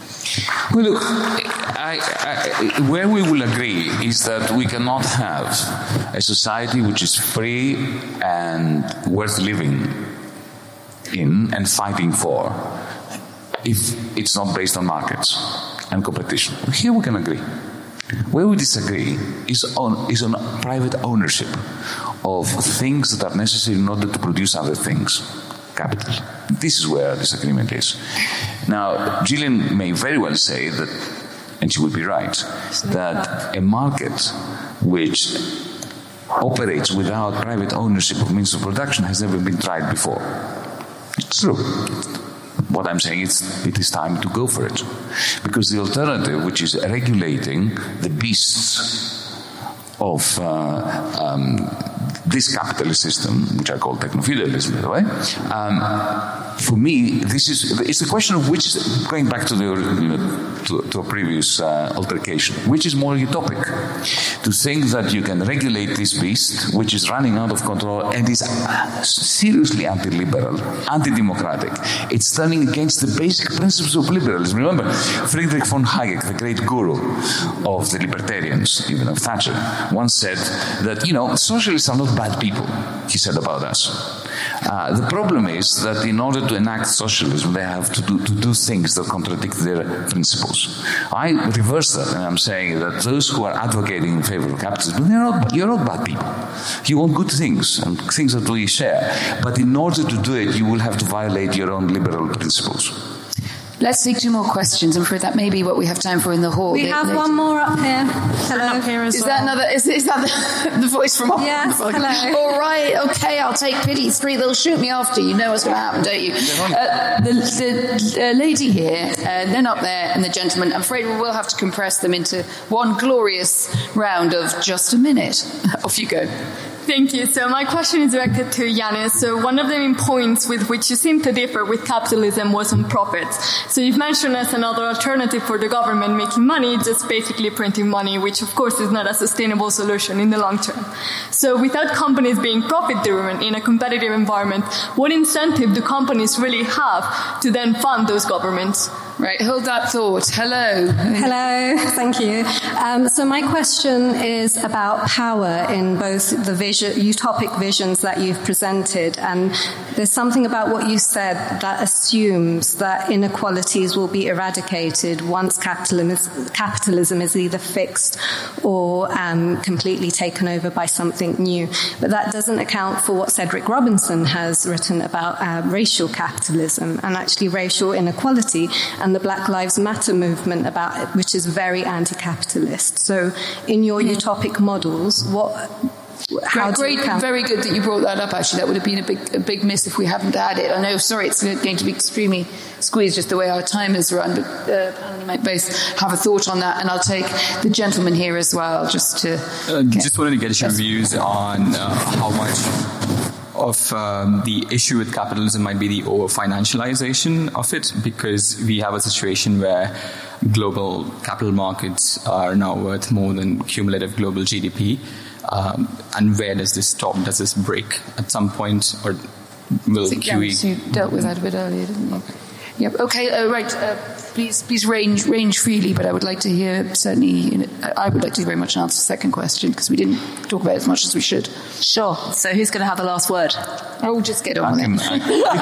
Speaker 6: Well, look, I, I, where we will agree is that we cannot have a society which is free and worth living in and fighting for if it's not based on markets and competition. Here we can agree. Where we disagree is on, is on private ownership of things that are necessary in order to produce other things. Capital. This is where disagreement is. Now, Gillian may very well say that, and she would be right, that a market which operates without private ownership of means of production has never been tried before. It's true. What I'm saying is it is time to go for it. Because the alternative, which is regulating the beasts of uh, um, this capitalist system, which I call techno-feudalism, by the way, um, for me, this is it's a question of which, going back to the you know, to, to a previous uh, altercation, which is more utopic. To think that you can regulate this beast, which is running out of control and is seriously anti-liberal, anti-democratic. It's turning against the basic principles of liberalism. Remember, Friedrich von Hayek, the great guru of the libertarians, even of Thatcher, once said that, you know, socialists are not bad people, he said about us. Uh, the problem is that in order to enact socialism, they have to do, to do things that contradict their principles. I reverse that, and I'm saying that those who are advocating in favor of capitalism, they're not, you're not bad people. You want good things, and things that we share. But in order to do it, you will have to violate your own liberal principles.
Speaker 5: Let's take two more questions. I'm afraid that may be what we have time for in the hall.
Speaker 10: We
Speaker 5: they,
Speaker 10: have
Speaker 5: they,
Speaker 10: one more up here. Hello. Up here as
Speaker 5: is
Speaker 10: well.
Speaker 5: that another? Is, is that the, the voice from?
Speaker 10: Yes.
Speaker 5: Hello.
Speaker 10: All
Speaker 5: right. Okay. I'll take pity. Three. They'll shoot me after. You know what's going to happen, don't you? Uh, the the uh, lady here, uh, then up there, and the gentleman. I'm afraid we will have to compress them into one glorious round of just a minute. Off you go.
Speaker 11: Thank you. So my question is directed to Yanis. So one of the main points with which you seem to differ with capitalism was on profits. So you've mentioned as another alternative for the government making money, just basically printing money, which of course is not a sustainable solution in the long term. So without companies being profit-driven in a competitive environment, what incentive do companies really have to then fund those governments?
Speaker 5: Right, hold that thought. Hello.
Speaker 10: Hello, thank you. Um, so my question is about power in both the vision, utopic visions that you've presented, and there's something about what you said that assumes that inequalities will be eradicated once capitalism is, capitalism is either fixed or um, completely taken over by something new. But that doesn't account for what Cedric Robinson has written about uh, racial capitalism and actually racial inequality, and the Black Lives Matter movement, about it, which is very anti-capitalist. So in your mm. utopic models, what... How
Speaker 5: great, great very good that you brought that up, actually. That would have been a big a big miss if we hadn't had it. I know, sorry, it's going to be extremely squeezed just the way our time has run, but uh, panel, you might both have a thought on that, and I'll take the gentleman here as well, just to...
Speaker 12: Uh, just wanted to get your views on uh, how much of um, the issue with capitalism might be the over-financialization of it, because we have a situation where global capital markets are now worth more than cumulative global G D P. Um, and where does this stop? Does this break at some point, or will Q E...
Speaker 5: You dealt with that a bit earlier, didn't you? Yep. Okay. Uh, right. Uh, please, please range range freely. But I would like to hear certainly. You know, I would like to very much answer the second question because we didn't talk about it as much as we should.
Speaker 7: Sure. So who's going to have the last word?
Speaker 5: Oh, just get on
Speaker 6: can,
Speaker 5: it.
Speaker 6: I,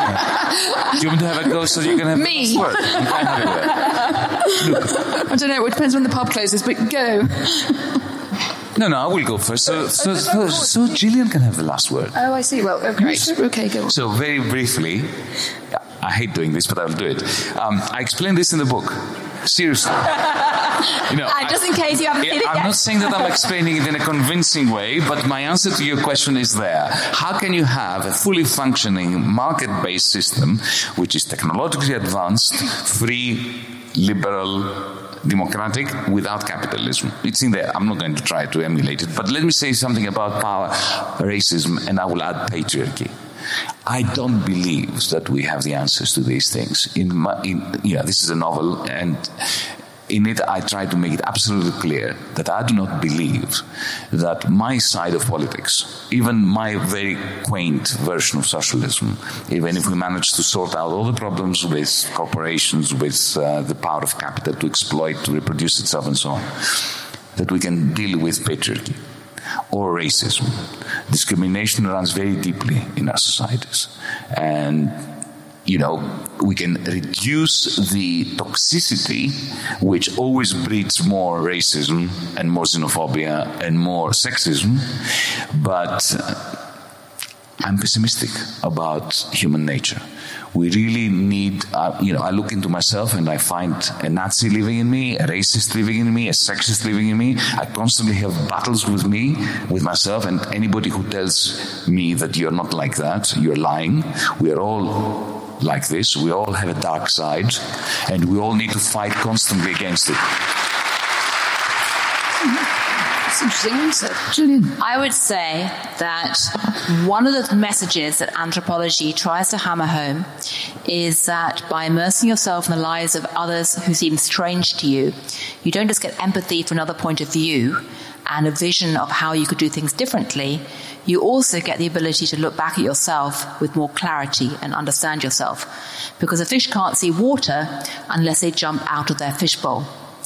Speaker 6: I, do you want to have a go so you can have
Speaker 5: me?
Speaker 6: The last word? You can have it.
Speaker 5: I don't know. It depends when the pub closes. But go.
Speaker 6: No, no, I will go first. So, so, so, so Gillian can have the last word.
Speaker 5: Oh, I see. Well, okay. Great. Okay, go on.
Speaker 6: So, very briefly, I hate doing this, but I'll do it. Um, I explain this in the book. Seriously. You know,
Speaker 10: uh, just in case you haven't seen it yet.
Speaker 6: I'm not saying that I'm explaining it in a convincing way, but my answer to your question is there. How can you have a fully functioning market-based system, which is technologically advanced, free, liberal, democratic, without capitalism? It's in there. I'm not going to try to emulate it. But let me say something about power, racism, and I will add patriarchy. I don't believe that we have the answers to these things. In, my, in you know, this is a novel, and in it I try to make it absolutely clear that I do not believe that my side of politics, even my very quaint version of socialism, even if we manage to sort out all the problems with corporations, with uh, the power of capital to exploit, to reproduce itself and so on, that we can deal with patriarchy or racism. Discrimination runs very deeply in our societies. And, you know, we can reduce the toxicity which always breeds more racism and more xenophobia and more sexism, but I'm pessimistic about human nature. We really need, uh, you know, I look into myself and I find a Nazi living in me, a racist living in me, a sexist living in me. I constantly have battles with me, with myself, and anybody who tells me that you're not like that, you're lying. We are all like this. We all have a dark side, and we all need to fight constantly against it.
Speaker 5: That's an interesting answer. Julian?
Speaker 7: I would say that one of the messages that anthropology tries to hammer home is that by immersing yourself in the lives of others who seem strange to you, you don't just get empathy for another point of view and a vision of how you could do things differently, you also get the ability to look back at yourself with more clarity and understand yourself. Because a fish can't see water unless they jump out of their fishbowl.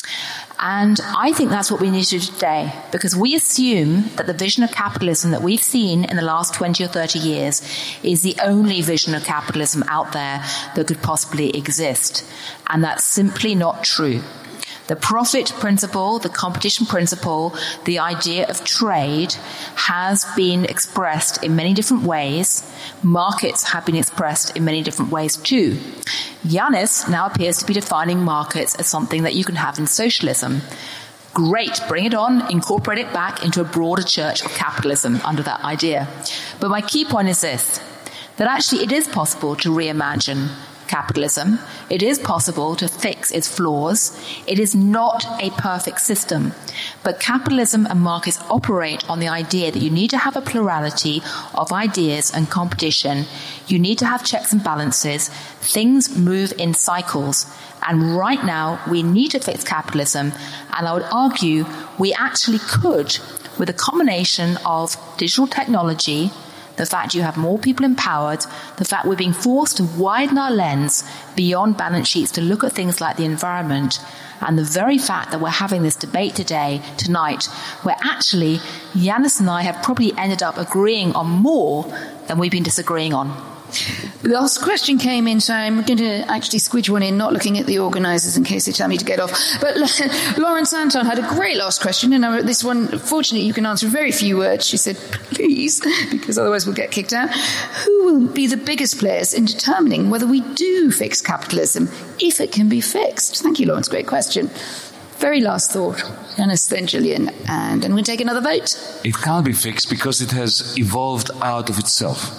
Speaker 7: And I think that's what we need to do today, because we assume that the vision of capitalism that we've seen in the last twenty or thirty years is the only vision of capitalism out there that could possibly exist. And that's simply not true. The profit principle, the competition principle, the idea of trade has been expressed in many different ways. Markets have been expressed in many different ways too. Yanis now appears to be defining markets as something that you can have in socialism. Great, bring it on, incorporate it back into a broader church of capitalism under that idea. But my key point is this, that actually it is possible to reimagine capitalism. It is possible to fix its flaws. It is not a perfect system. But capitalism and markets operate on the idea that you need to have a plurality of ideas and competition. You need to have checks and balances. Things move in cycles. And right now, we need to fix capitalism. And I would argue we actually could, with a combination of digital technology, the fact you have more people empowered, the fact we're being forced to widen our lens beyond balance sheets to look at things like the environment, and the very fact that we're having this debate today, tonight, where actually Yanis and I have probably ended up agreeing on more than we've been disagreeing on.
Speaker 5: The last question came in, so I'm going to actually squidge one in, not looking at the organisers in case they tell me to get off. But Lawrence Anton had a great last question, and I wrote this one. Fortunately, you can answer in very few words. She said, please, because otherwise we'll get kicked out. Who will be the biggest players in determining whether we do fix capitalism, if it can be fixed? Thank you, Lawrence. Great question. Very last thought. Yanis, then Gillian, and I'm going to take another vote.
Speaker 6: It can't be fixed because it has evolved out of itself.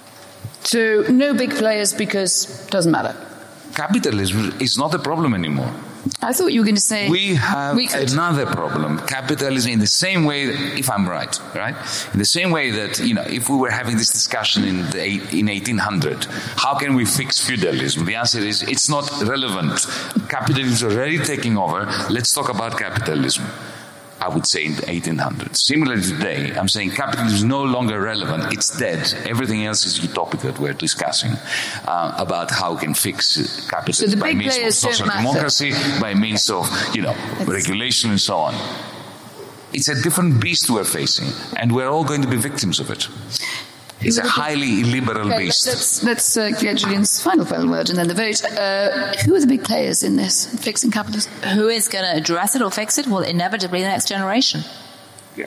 Speaker 5: So no big players because it doesn't matter.
Speaker 6: Capitalism is not a problem anymore.
Speaker 5: I thought you were going to say...
Speaker 6: We have we another problem. Capitalism, in the same way, that, if I'm right, right? In the same way that, you know, if we were having this discussion in the eight, in eighteen hundred, how can we fix feudalism? The answer is, it's not relevant. Capitalism is already taking over. Let's talk about capitalism. I would say in the eighteen hundreds. Similarly today, I'm saying capitalism is no longer relevant. It's dead. Everything else is utopic that we're discussing uh, about how we can fix capitalism
Speaker 5: so the
Speaker 6: by
Speaker 5: big
Speaker 6: means of social democracy, by means of, you know, regulation and so on. It's a different beast we're facing, and we're all going to be victims of it. It's a highly illiberal
Speaker 5: okay,
Speaker 6: beast.
Speaker 5: Let's, let's uh, get Julian's final, final word and then the vote. Uh, who are the big players in this, fixing capitalism?
Speaker 7: Who is going to address it or fix it? Well, inevitably the next generation.
Speaker 6: Yeah.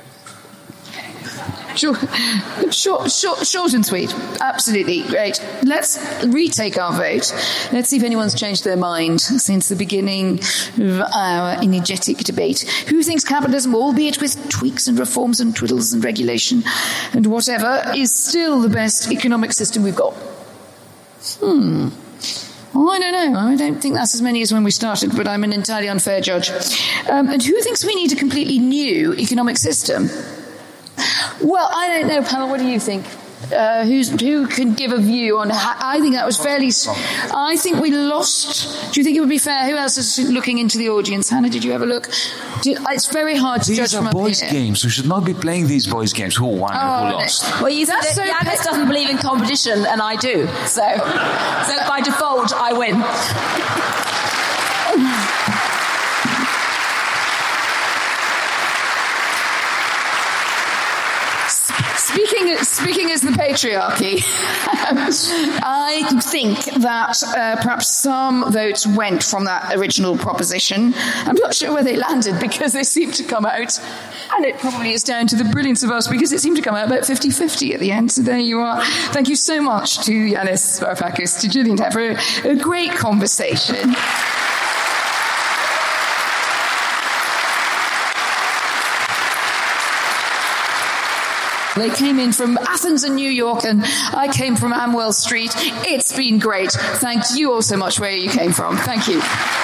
Speaker 5: Short, short, short, short and sweet. Absolutely. Great. Let's retake our vote. Let's see if anyone's changed their mind since the beginning of our energetic debate. Who thinks capitalism, albeit with tweaks and reforms and twiddles and regulation and whatever, is still the best economic system we've got? Hmm. Well, I don't know. I don't think that's as many as when we started, but I'm an entirely unfair judge. Um, and who thinks we need a completely new economic system? Well, I don't know, panel. What do you think? Uh, who's, who can give a view on how, I think that was fairly... I think we lost... Do you think it would be fair? Who else is looking into the audience? Hannah, did you have a look? Do, it's very hard to
Speaker 6: these
Speaker 5: judge from up here.
Speaker 6: These are boys' games. We should not be playing these boys' games. Who won
Speaker 5: oh,
Speaker 6: and who
Speaker 5: no.
Speaker 6: lost?
Speaker 7: Well, you said that so Yanis doesn't believe in competition, and I do. So, so by default, I win.
Speaker 5: Speaking, speaking as the patriarchy, I think that uh, perhaps some votes went from that original proposition. I'm not sure where they landed because they seemed to come out, and it probably is down to the brilliance of us because it seemed to come out about fifty-fifty at the end. So there you are. Thank you so much to Yanis Varoufakis, to Gillian Tett for a, a great conversation. They came in from Athens and New York, and I came from Amwell Street. It's been great. Thank you all so much where you came from. Thank you.